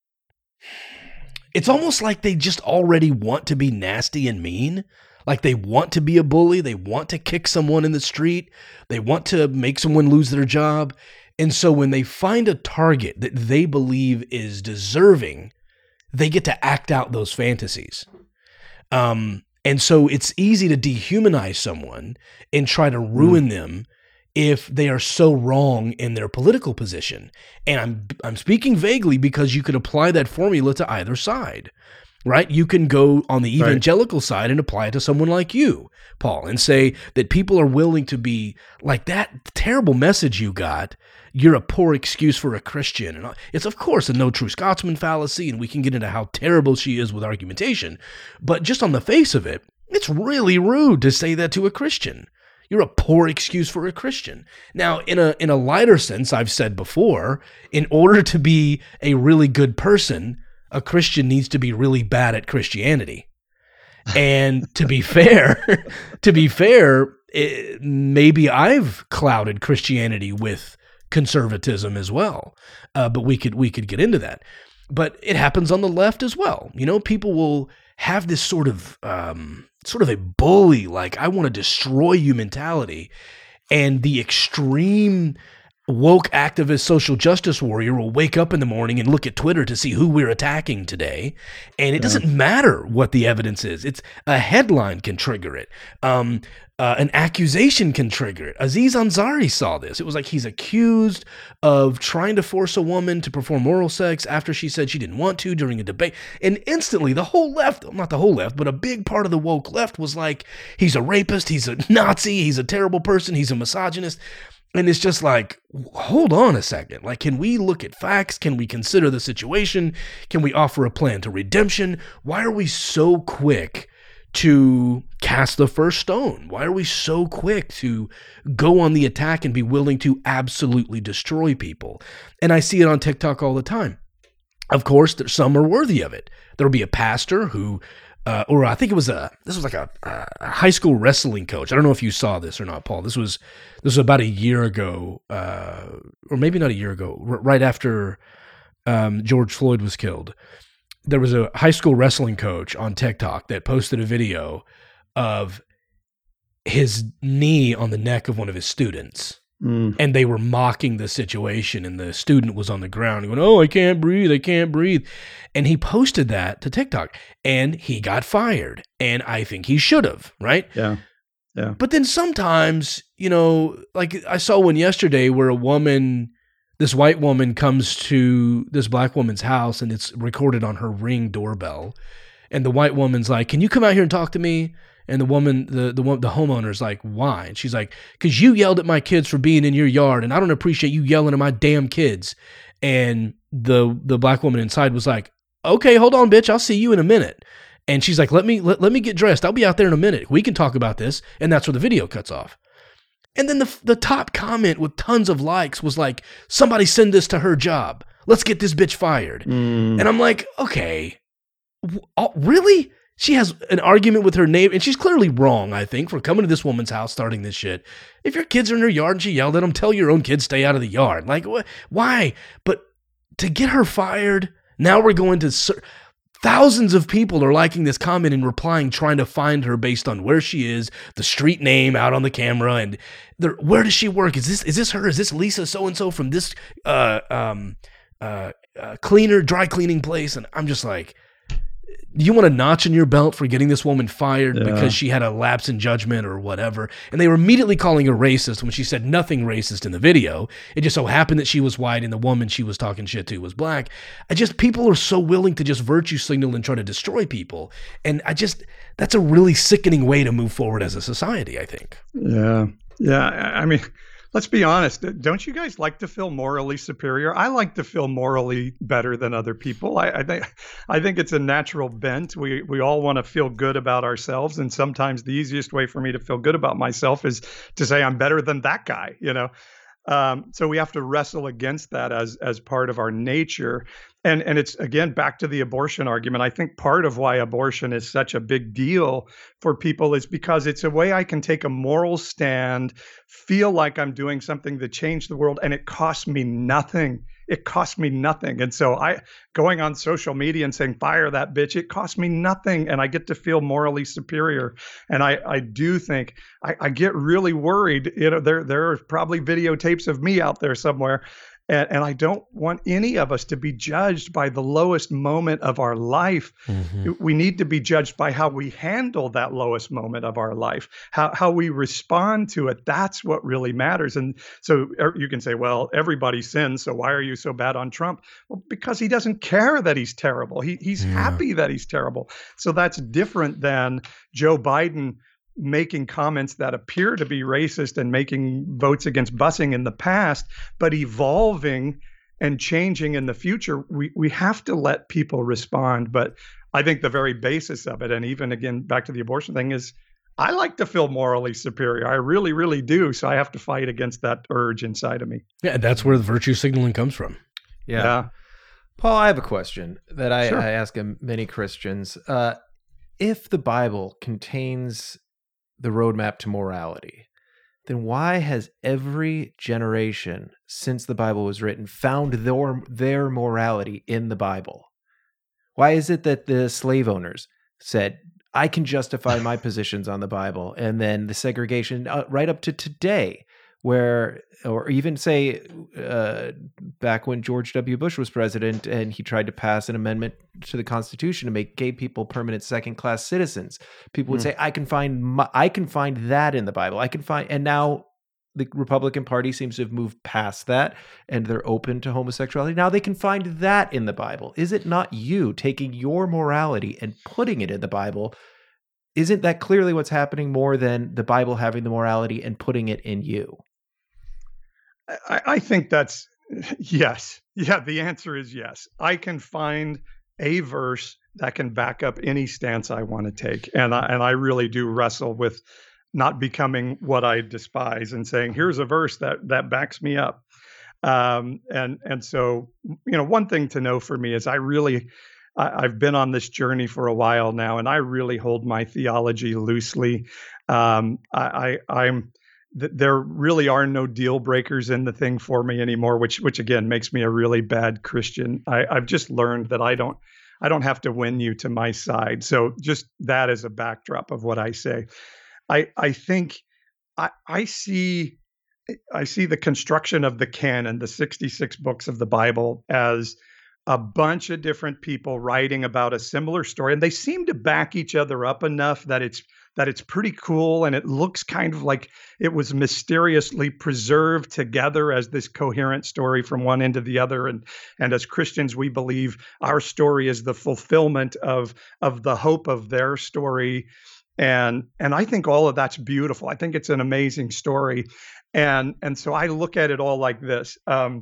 it's almost like they just already want to be nasty and mean. Like they want to be a bully. They want to kick someone in the street. They want to make someone lose their job. And so when they find a target that they believe is deserving, they get to act out those fantasies. And so it's easy to dehumanize someone and try to ruin them if they are so wrong in their political position. And I'm speaking vaguely because you could apply that formula to either side, right? You can go on the evangelical side and apply it to someone like you, Paul, and say that people are willing to be like, that terrible message you got, you're a poor excuse for a Christian. And it's, of course, a no true Scotsman fallacy, and we can get into how terrible she is with argumentation. But just on the face of it, it's really rude to say that to a Christian. You're a poor excuse for a Christian. Now, in a lighter sense, I've said before, in order to be a really good person, a Christian needs to be really bad at Christianity. And to be fair, maybe I've clouded Christianity with conservatism as well. But we could get into that. But it happens on the left as well. You know, people will have this sort of a bully, like, I want to destroy you mentality. And the extreme woke activist social justice warrior will wake up in the morning and look at Twitter to see who we're attacking today. And it doesn't matter what the evidence is. It's a headline can trigger it. An accusation can trigger it. Aziz Ansari saw this. It was like he's accused of trying to force a woman to perform oral sex after she said she didn't want to during a debate. And instantly the whole left, not the whole left, but a big part of the woke left was like, he's a rapist, he's a Nazi, he's a terrible person, he's a misogynist. And it's just like, hold on a second. Like, can we look at facts? Can we consider the situation? Can we offer a plan to redemption? Why are we so quick to cast the first stone? Why are we so quick to go on the attack and be willing to absolutely destroy people? And I see it on TikTok all the time. Of course, some are worthy of it. There'll be a pastor who, or I think this was like a high school wrestling coach. I don't know if you saw this or not, Paul. This was about a year ago, or maybe not a year ago, right after George Floyd was killed. There was a high school wrestling coach on TikTok that posted a video of his knee on the neck of one of his students. And they were mocking the situation, and the student was on the ground going, "Oh, I can't breathe. And he posted that to TikTok, and he got fired. And I think he should have, right? Yeah. But then sometimes, you know, like I saw one yesterday where this white woman comes to this black woman's house, and it's recorded on her Ring doorbell. And the white woman's like, "Can you come out here and talk to me?" And the woman, the homeowner's like, "Why?" And she's like, "Because you yelled at my kids for being in your yard, and I don't appreciate you yelling at my damn kids." And the black woman inside was like, "Okay, hold on, bitch. I'll see you in a minute." And she's like, let me get dressed. I'll be out there in a minute. We can talk about this. And that's where the video cuts off. And then the top comment with tons of likes was like, "Somebody send this to her job. Let's get this bitch fired." And I'm like, okay, really? She has an argument with her neighbor, and she's clearly wrong, I think, for coming to this woman's house, starting this shit. If your kids are in her yard and she yelled at them, tell your own kids stay out of the yard. Like, why? But to get her fired, now we're going to thousands of people are liking this comment and replying, trying to find her based on where she is, the street name out on the camera, and where does she work? Is this her? Is this Lisa so-and-so from this dry cleaning place? And I'm just like, you want a notch in your belt for getting this woman fired because she had a lapse in judgment or whatever? And they were immediately calling her racist when she said nothing racist in the video. It just so happened that she was white and the woman she was talking shit to was black. People are so willing to just virtue signal and try to destroy people. And that's a really sickening way to move forward as a society, I think. Yeah. I mean, let's be honest. Don't you guys like to feel morally superior? I like to feel morally better than other people. I think it's a natural bent. We all want to feel good about ourselves, and sometimes the easiest way for me to feel good about myself is to say I'm better than that guy. You know, so we have to wrestle against that as part of our nature. And it's, again, back to the abortion argument. I think part of why abortion is such a big deal for people is because it's a way I can take a moral stand, feel like I'm doing something to change the world, and it costs me nothing. It costs me nothing. And so going on social media and saying, "Fire that bitch," it costs me nothing. And I get to feel morally superior. And I do think I get really worried. You know, there are probably videotapes of me out there somewhere. And I don't want any of us to be judged by the lowest moment of our life. Mm-hmm. We need to be judged by how we handle that lowest moment of our life, how we respond to it. That's what really matters. And so you can say, well, everybody sins, so why are you so bad on Trump? Well, because he doesn't care that he's terrible. He's happy that he's terrible. So that's different than Joe Biden making comments that appear to be racist and making votes against busing in the past, but evolving and changing in the future. We have to let people respond. But I think the very basis of it, and even again, back to the abortion thing, is I like to feel morally superior. I really, really do. So I have to fight against that urge inside of me. Yeah, that's where the virtue signaling comes from. Yeah. Paul, I have a question that I Sure. ask many Christians. If the Bible contains the roadmap to morality, then why has every generation since the Bible was written found their morality in the Bible? Why is it that the slave owners said, I can justify my positions on the Bible, and then the segregation right up to today, where, or even say back when George W. Bush was president and he tried to pass an amendment to the Constitution to make gay people permanent second-class citizens, people would say, I can find that in the Bible. And now the Republican Party seems to have moved past that, and they're open to homosexuality. Now they can find that in the Bible. Is it not you taking your morality and putting it in the Bible? Isn't that clearly what's happening more than the Bible having the morality and putting it in you? I think that's yes. Yeah, the answer is yes. I can find a verse that can back up any stance I want to take. And I really do wrestle with not becoming what I despise and saying, here's a verse that backs me up. And so, one thing to know for me is I've been on this journey for a while now, and I really hold my theology loosely. There really are no deal breakers in the thing for me anymore, which again makes me a really bad Christian. I've just learned that I don't have to win you to my side. So just that as a backdrop of what I say. I think I see the construction of the canon, the 66 books of the Bible, as a bunch of different people writing about a similar story, and they seem to back each other up enough that it's pretty cool, and it looks kind of like it was mysteriously preserved together as this coherent story from one end to the other. And as Christians, we believe our story is the fulfillment of the hope of their story. And I think all of that's beautiful. I think it's an amazing story. And so I look at it all like this.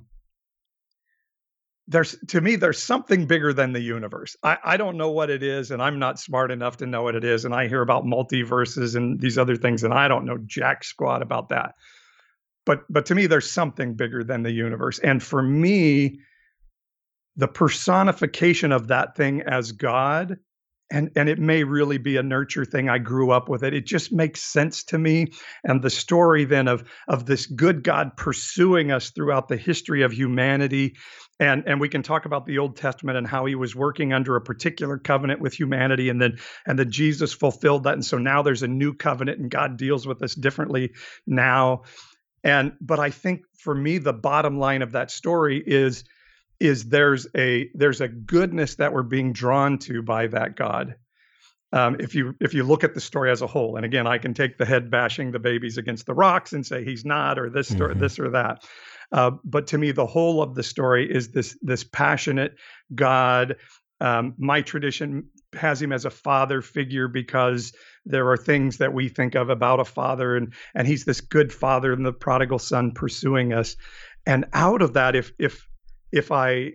To me, there's something bigger than the universe. I don't know what it is, and I'm not smart enough to know what it is. And I hear about multiverses and these other things, and I don't know jack squat about that. But to me, there's something bigger than the universe. And for me, the personification of that thing as God, and it may really be a nurture thing. I grew up with it. It just makes sense to me. And the story then of this good God pursuing us throughout the history of humanity. And we can talk about the Old Testament and how he was working under a particular covenant with humanity, and then Jesus fulfilled that. And so now there's a new covenant, and God deals with us differently now. But I think for me, the bottom line of that story is there's a goodness that we're being drawn to by that God. If you look at the story as a whole, and again, I can take the head bashing the babies against the rocks and say he's not, or this or this or that. But to me, the whole of the story is this passionate God. My tradition has him as a father figure because there are things that we think of about a father, and he's this good father and the prodigal son pursuing us. And out of that, if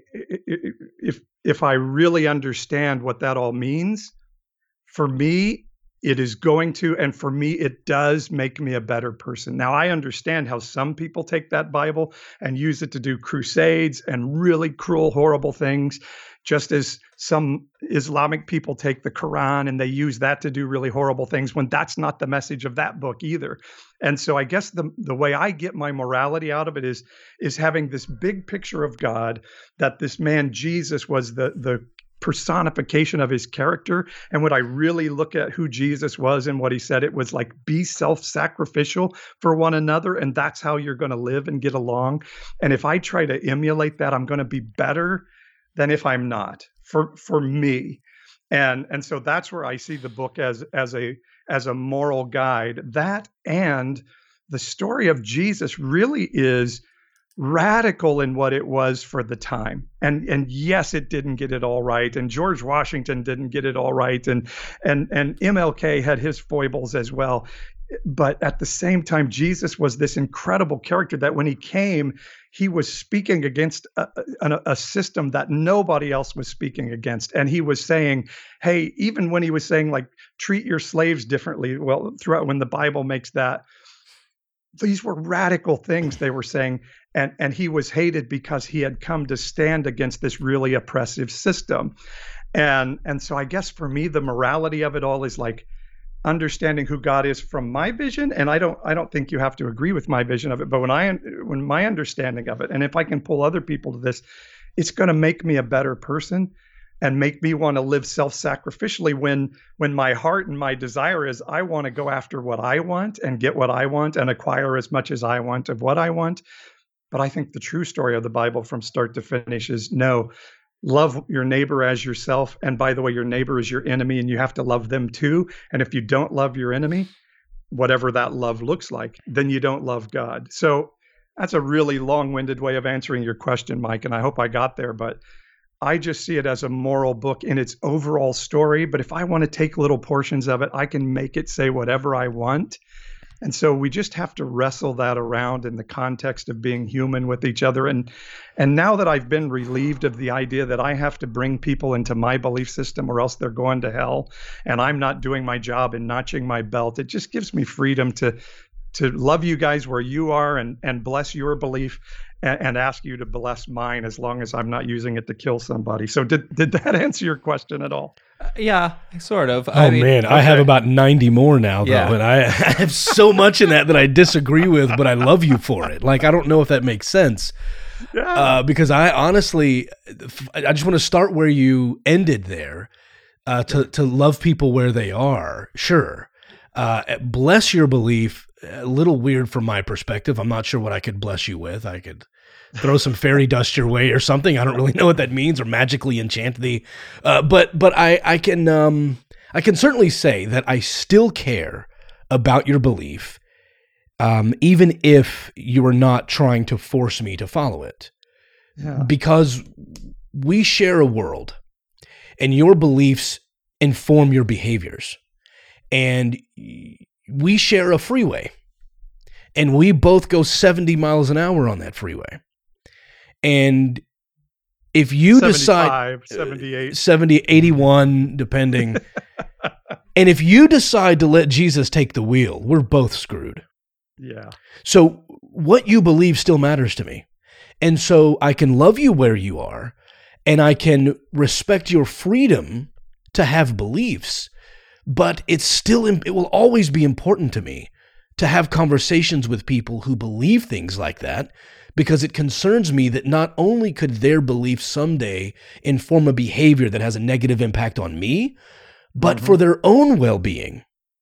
I really understand what that all means, for me, it is going to, and for me, it does make me a better person. Now, I understand how some people take that Bible and use it to do crusades and really cruel, horrible things, just as some Islamic people take the Quran and they use that to do really horrible things, when that's not the message of that book either. And so I guess the way I get my morality out of it is having this big picture of God, that this man Jesus was the personification of his character. And when I really look at who Jesus was and what he said, it was like, be self-sacrificial for one another, and that's how you're going to live and get along. And if I try to emulate that, I'm going to be better than if I'm not, for me. And so that's where I see the book as a moral guide. That, and the story of Jesus really is radical in what it was for the time. And yes, it didn't get it all right. And George Washington didn't get it all right. And MLK had his foibles as well. but at the same time, Jesus was this incredible character that when he came, he was speaking against a system that nobody else was speaking against. And he was saying, hey, even when he was saying, like, treat your slaves differently, well, throughout when the Bible makes that, these were radical things they were saying. And he was hated because he had come to stand against this really oppressive system. And so I guess for me, the morality of it all is like understanding who God is from my vision. And I don't think you have to agree with my vision of it, but when my understanding of it, and if I can pull other people to this, it's going to make me a better person and make me want to live self-sacrificially when my heart and my desire is I want to go after what I want and get what I want and acquire as much as I want of what I want. But I think the true story of the Bible from start to finish is no, love your neighbor as yourself. And by the way, your neighbor is your enemy and you have to love them too. And if you don't love your enemy, whatever that love looks like, then you don't love God. So that's a really long-winded way of answering your question, Mike. And I hope I got there, but I just see it as a moral book in its overall story. But if I want to take little portions of it, I can make it say whatever I want. And so we just have to wrestle that around in the context of being human with each other. And now that I've been relieved of the idea that I have to bring people into my belief system or else they're going to hell, and I'm not doing my job and notching my belt, it just gives me freedom to love you guys where you are and bless your belief and ask you to bless mine as long as I'm not using it to kill somebody. So did that answer your question at all? Yeah, sort of. I have about 90 more now, though, and I have so much in that I disagree with, but I love you for it. Like, I don't know if that makes sense, because I honestly, I just want to start where you ended there, to love people where they are. Sure. Bless your belief, a little weird from my perspective. I'm not sure what I could bless you with. I could throw some fairy dust your way or something. I don't really know what that means, or magically enchant thee. But I can certainly say that I still care about your belief, even if you are not trying to force me to follow it. Yeah. Because we share a world, and your beliefs inform your behaviors. And we share a freeway, and we both go 70 miles an hour on that freeway. And if you 75, decide 78, 70, 81, depending, and if you decide to let Jesus take the wheel, we're both screwed. Yeah. So what you believe still matters to me. And so I can love you where you are, and I can respect your freedom to have beliefs. But it will always be important to me to have conversations with people who believe things like that, because it concerns me that not only could their beliefs someday inform a behavior that has a negative impact on me, but for their own well-being,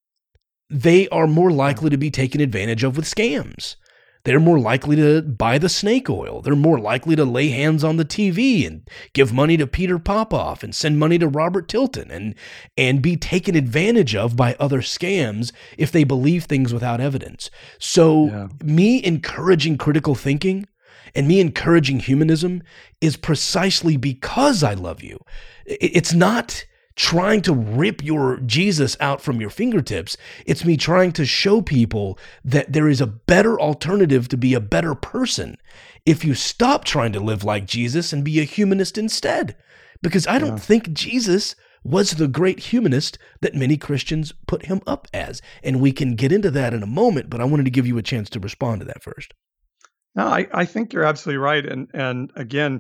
they are more likely to be taken advantage of with scams. They're more likely to buy the snake oil. They're more likely to lay hands on the TV and give money to Peter Popoff and send money to Robert Tilton and be taken advantage of by other scams if they believe things without evidence. So me encouraging critical thinking and me encouraging humanism is precisely because I love you. It's not trying to rip your Jesus out from your fingertips. It's me trying to show people that there is a better alternative to be a better person if you stop trying to live like Jesus and be a humanist instead. Because I don't think Jesus was the great humanist that many Christians put him up as. And we can get into that in a moment, but I wanted to give you a chance to respond to that first. No, I think you're absolutely right. And again,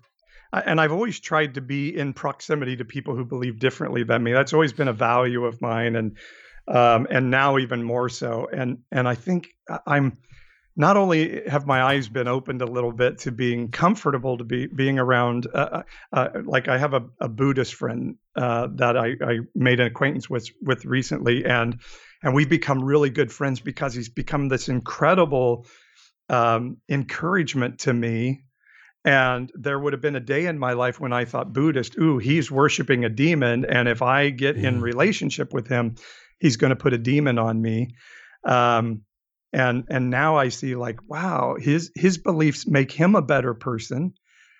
and I've always tried to be in proximity to people who believe differently than me. That's always been a value of mine, and now even more so. And I think I'm not only have my eyes been opened a little bit to being comfortable to being around. Like I have a Buddhist friend that I made an acquaintance with recently, and we've become really good friends because he's become this incredible encouragement to me. And there would have been a day in my life when I thought, Buddhist, he's worshiping a demon. And if I get in relationship with him, he's going to put a demon on me. And now I see like, wow, his beliefs make him a better person,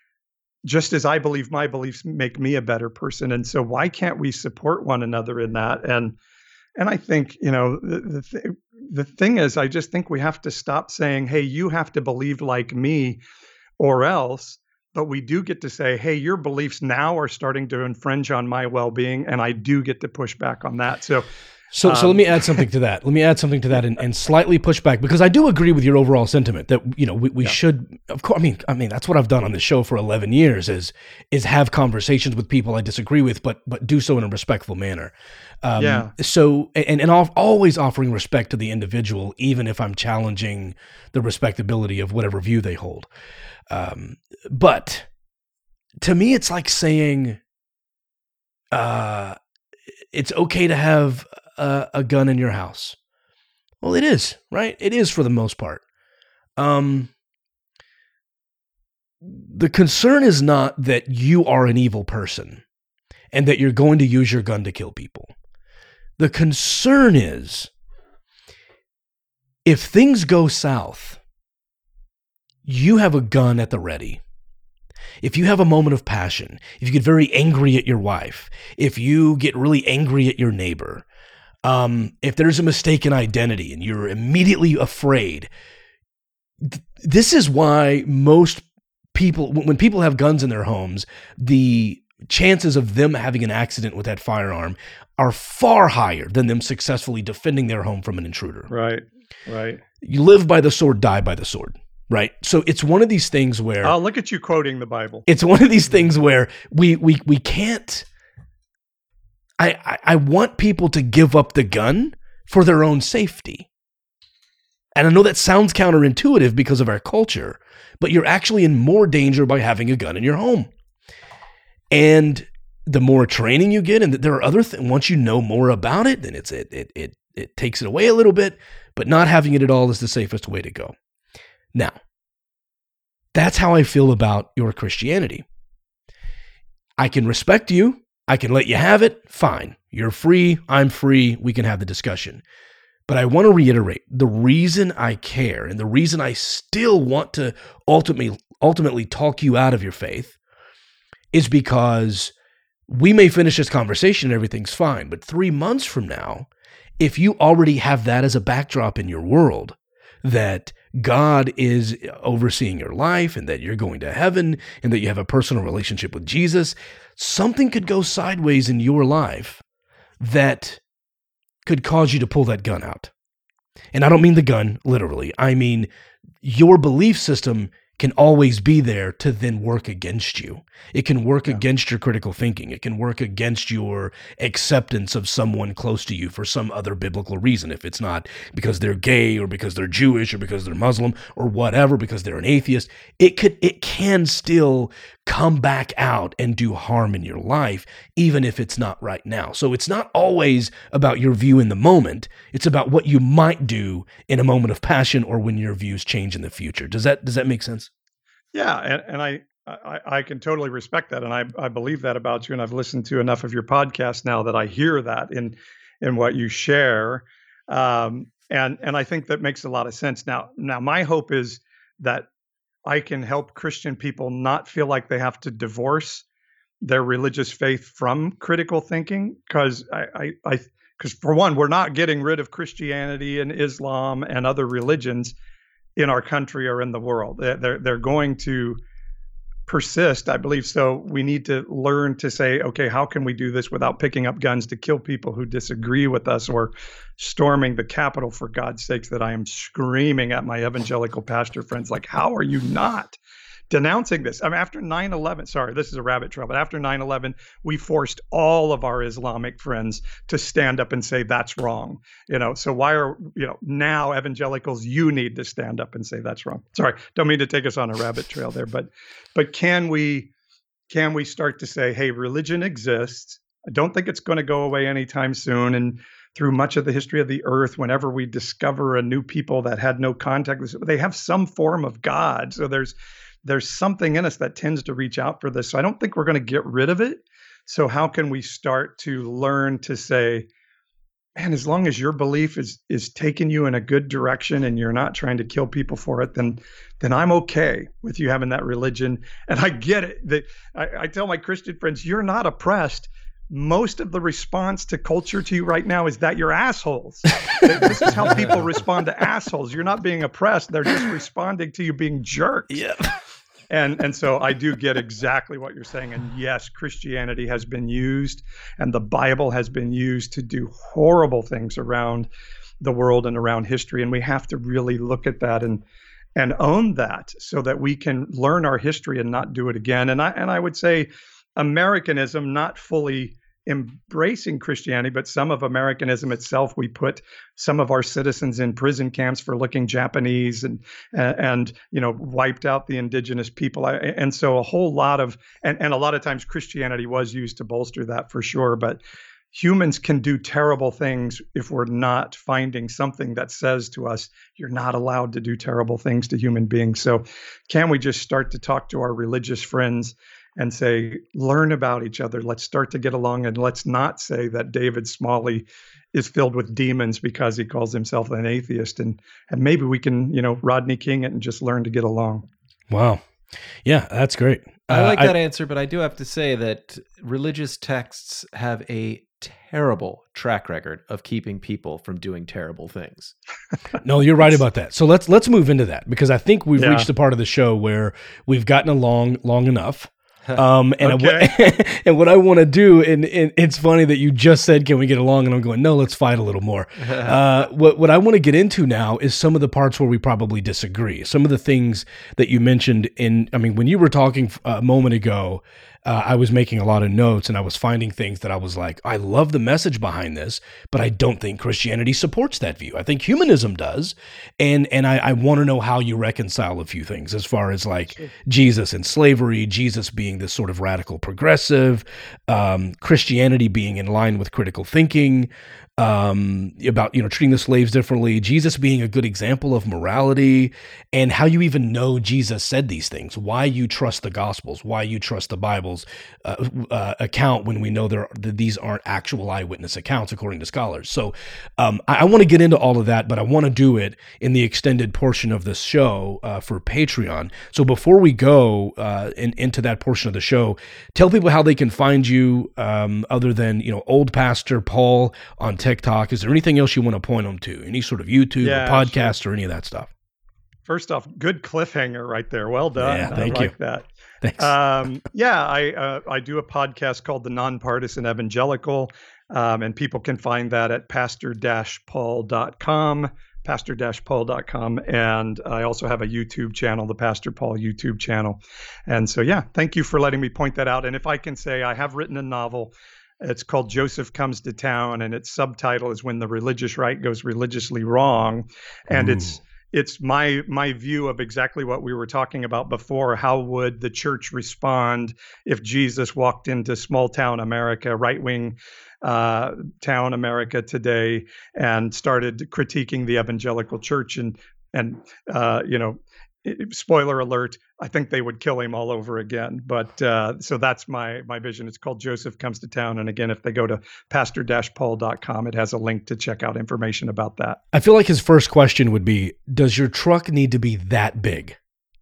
just as I believe my beliefs make me a better person. And so why can't we support one another in that? And I think, the thing is, I just think we have to stop saying, hey, you have to believe like me or else. But we do get to say, hey, your beliefs now are starting to infringe on my well-being, and I do get to push back on that. So let me add something to that. And slightly push back, because I do agree with your overall sentiment that, we should, of course, I mean, that's what I've done on this show for 11 years is have conversations with people I disagree with, but do so in a respectful manner. So, and always offering respect to the individual, even if I'm challenging the respectability of whatever view they hold. But to me, it's like saying, it's okay to have a gun in your house. Well, it is, right? It is for the most part. The concern is not that you are an evil person and that you're going to use your gun to kill people. The concern is if things go south, you have a gun at the ready. If you have a moment of passion, if you get very angry at your wife, if you get really angry at your neighbor, if there's a mistaken identity and you're immediately afraid, this is why most people, when people have guns in their homes, the chances of them having an accident with that firearm are far higher than them successfully defending their home from an intruder. Right. You live by the sword, die by the sword. Right. So it's one of these things where look at you quoting the Bible. It's one of these things where we can't. I want people to give up the gun for their own safety. And I know that sounds counterintuitive because of our culture, but you're actually in more danger by having a gun in your home. And the more training you get, and there are other things, once you know more about it, then it takes it away a little bit, but not having it at all is the safest way to go. Now, that's how I feel about your Christianity. I can respect you. I can let you have it. Fine. You're free. I'm free. We can have the discussion. But I want to reiterate, the reason I care and the reason I still want to ultimately talk you out of your faith is because we may finish this conversation and everything's fine. But 3 months from now, if you already have that as a backdrop in your world, that God is overseeing your life and that you're going to heaven and that you have a personal relationship with Jesus, something could go sideways in your life that could cause you to pull that gun out. And I don't mean the gun literally. I mean, your belief system can always be there to then work against you. It can work against your critical thinking. It can work against your acceptance of someone close to you for some other biblical reason. If it's not because they're gay or because they're Jewish or because they're Muslim or whatever, because they're an atheist, it can still come back out and do harm in your life, even if it's not right now. So it's not always about your view in the moment. It's about what you might do in a moment of passion or when your views change in the future. Does that make sense? Yeah, and I can totally respect that, and I believe that about you, and I've listened to enough of your podcast now that I hear that in what you share, and I think that makes a lot of sense. Now my hope is that I can help Christian people not feel like they have to divorce their religious faith from critical thinking, because because for one, we're not getting rid of Christianity and Islam and other religions in our country or in the world. They're going to persist, I believe. So we need to learn to say, okay, how can we do this without picking up guns to kill people who disagree with us or storming the Capitol, for God's sakes, that I am screaming at my evangelical pastor friends, like, how are you not denouncing this? I mean, after 9/11, sorry, this is a rabbit trail, but after 9/11, we forced all of our Islamic friends to stand up and say that's wrong. So why are, now evangelicals, you need to stand up and say that's wrong. Sorry, don't mean to take us on a rabbit trail there, but can we start to say, hey, religion exists. I don't think it's going to go away anytime soon. And through much of the history of the earth, whenever we discover a new people that had no contact, they have some form of God. So there's something in us that tends to reach out for this. So I don't think we're going to get rid of it. So how can we start to learn to say, man, as long as your belief is taking you in a good direction and you're not trying to kill people for it, then I'm okay with you having that religion. And I get it. I tell my Christian friends, you're not oppressed most of the response to culture to you right now is that you're assholes. This is how people respond to assholes. You're not being oppressed. They're just responding to you being jerks. Yeah. And so I do get exactly what you're saying. And yes, Christianity has been used and the Bible has been used to do horrible things around the world and around history. And we have to really look at that and own that so that we can learn our history and not do it again. And I would say Americanism, not fully embracing Christianity, but some of Americanism itself, we put some of our citizens in prison camps for looking Japanese and wiped out the indigenous people. And so a whole lot of, and a lot of times Christianity was used to bolster that for sure, but humans can do terrible things if we're not finding something that says to us, you're not allowed to do terrible things to human beings. So can we just start to talk to our religious friends and say, learn about each other. Let's start to get along, and let's not say that David Smalley is filled with demons because he calls himself an atheist. And maybe we can, Rodney King it and just learn to get along. Wow. Yeah, that's great. I like that answer, but I do have to say that religious texts have a terrible track record of keeping people from doing terrible things. No, you're right about that. So let's move into that, because I think we've reached a part of the show where we've gotten along long enough. And what I want to do, and it's funny that you just said, can we get along? And I'm going, no, let's fight a little more. What I want to get into now is some of the parts where we probably disagree. Some of the things that you mentioned when you were talking a moment ago, I was making a lot of notes and I was finding things that I was like, I love the message behind this, but I don't think Christianity supports that view. I think humanism does. And I want to know how you reconcile a few things as far as Jesus and slavery, Jesus being this sort of radical progressive, Christianity being in line with critical thinking, about treating the slaves differently, Jesus being a good example of morality, and how you even know Jesus said these things, why you trust the Gospels, why you trust the Bible's account when we know these aren't actual eyewitness accounts according to scholars. So I want to get into all of that, but I want to do it in the extended portion of this show for Patreon. So before we go into that portion of the show, tell people how they can find you other than Old Pastor Paul on TikTok. Is there anything else you want to point them to? Any sort of YouTube or podcast or any of that stuff? First off, good cliffhanger right there. Well done. Yeah, thank you. That. Thanks. I do a podcast called The Nonpartisan Evangelical, and people can find that at pastor-paul.com, pastor-paul.com. And I also have a YouTube channel, the Pastor Paul YouTube channel. And so, thank you for letting me point that out. And if I can say, I have written a novel. It's called Joseph Comes to Town, and its subtitle is When the Religious Right Goes Religiously Wrong. And it's my view of exactly what we were talking about before. How would the church respond if Jesus walked into small town America, right-wing town America today, and started critiquing the evangelical church? And spoiler alert, I think they would kill him all over again. But so that's my vision. It's called Joseph Comes to Town. And again, if they go to pastor-paul.com, it has a link to check out information about that. I feel like his first question would be, does your truck need to be that big?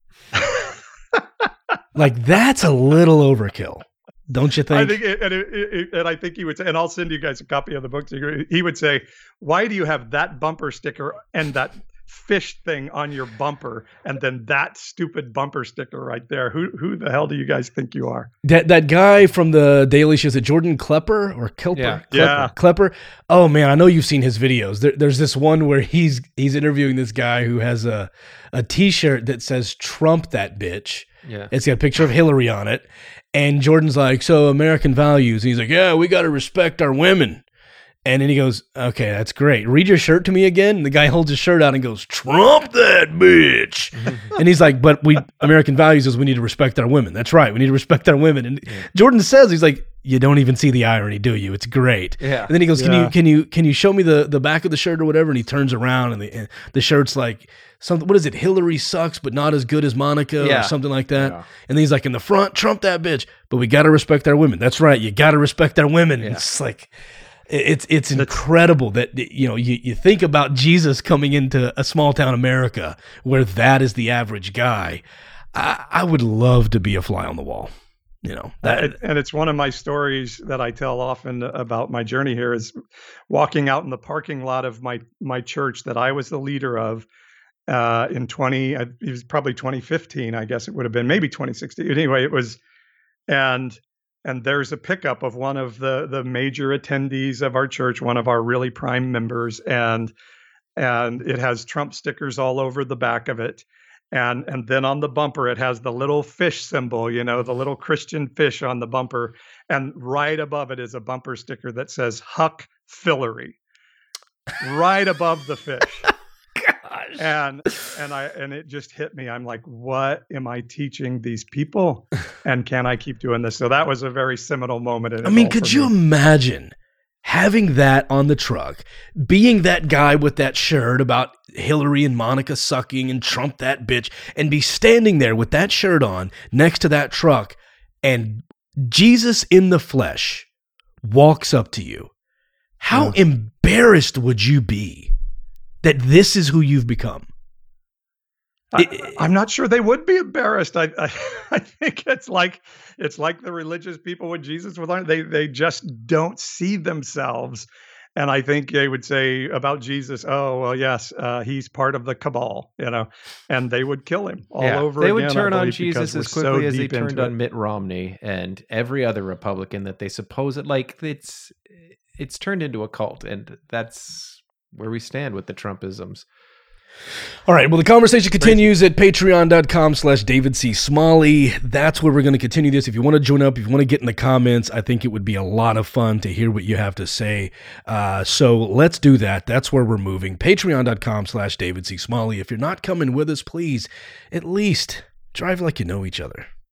That's a little overkill. Don't you think? I think, and I think he would say, and I'll send you guys a copy of the book. He would say, why do you have that bumper sticker and that fish thing on your bumper, and then that stupid bumper sticker right there? Who the hell do you guys think you are? That guy from the Daily Show, is it Jordan Klepper or Kilper? Yeah. Klepper. Oh man, I know you've seen his videos. There's this one where he's interviewing this guy who has a T-shirt that says "Trump that bitch." Yeah, it's got a picture of Hillary on it, and Jordan's like, "So American values?" And he's like, "Yeah, we got to respect our women." And then he goes, okay, that's great. Read your shirt to me again. And the guy holds his shirt out and goes, Trump that bitch. And he's like, but American values is we need to respect our women. That's right. We need to respect our women. And Jordan says, he's like, you don't even see the irony, do you? It's great. Yeah. And then he goes, can you show me the back of the shirt or whatever? And he turns around and the shirt's like, something, what is it? Hillary sucks, but not as good as Monica or something like that. Yeah. And then he's like, in the front, Trump that bitch. But we got to respect our women. That's right. You got to respect our women. Yeah. It's like, it's incredible that you think about Jesus coming into a small town America where that is the average guy. I would love to be a fly on the wall. You know, and it's one of my stories that I tell often about my journey here is walking out in the parking lot of my church that I was the leader of in it was probably 2015, I guess it would have been, maybe 2016. Anyway, it was, and there's a pickup of one of the major attendees of our church, one of our really prime members, and it has Trump stickers all over the back of it. And then on the bumper, it has the little fish symbol, you know, the little Christian fish on the bumper. And right above it is a bumper sticker that says Huck Fillery, right above the fish. Gosh. And it just hit me. I'm like, what am I teaching these people? And can I keep doing this? So that was a very seminal moment. I mean, could you imagine having that on the truck, being that guy with that shirt about Hillary and Monica sucking and Trump that bitch, and be standing there with that shirt on next to that truck, and Jesus in the flesh walks up to you? How embarrassed would you be that this is who you've become? I'm not sure they would be embarrassed. I think it's like the religious people when Jesus was on. They just don't see themselves, and I think they would say about Jesus, "Oh well, yes, he's part of the cabal," you know, and they would kill him all over. They would again, turn on Jesus as quickly so as they deep turned into on it. Mitt Romney and every other Republican that they suppose it. Like it's turned into a cult, and that's where we stand with the Trumpisms. All right. Well, the conversation continues at patreon.com/David C. Smalley. That's where we're going to continue this. If you want to join up, if you want to get in the comments, I think it would be a lot of fun to hear what you have to say. So let's do that. That's where we're moving. Patreon.com/David C. Smalley. If you're not coming with us, please at least drive like you know each other.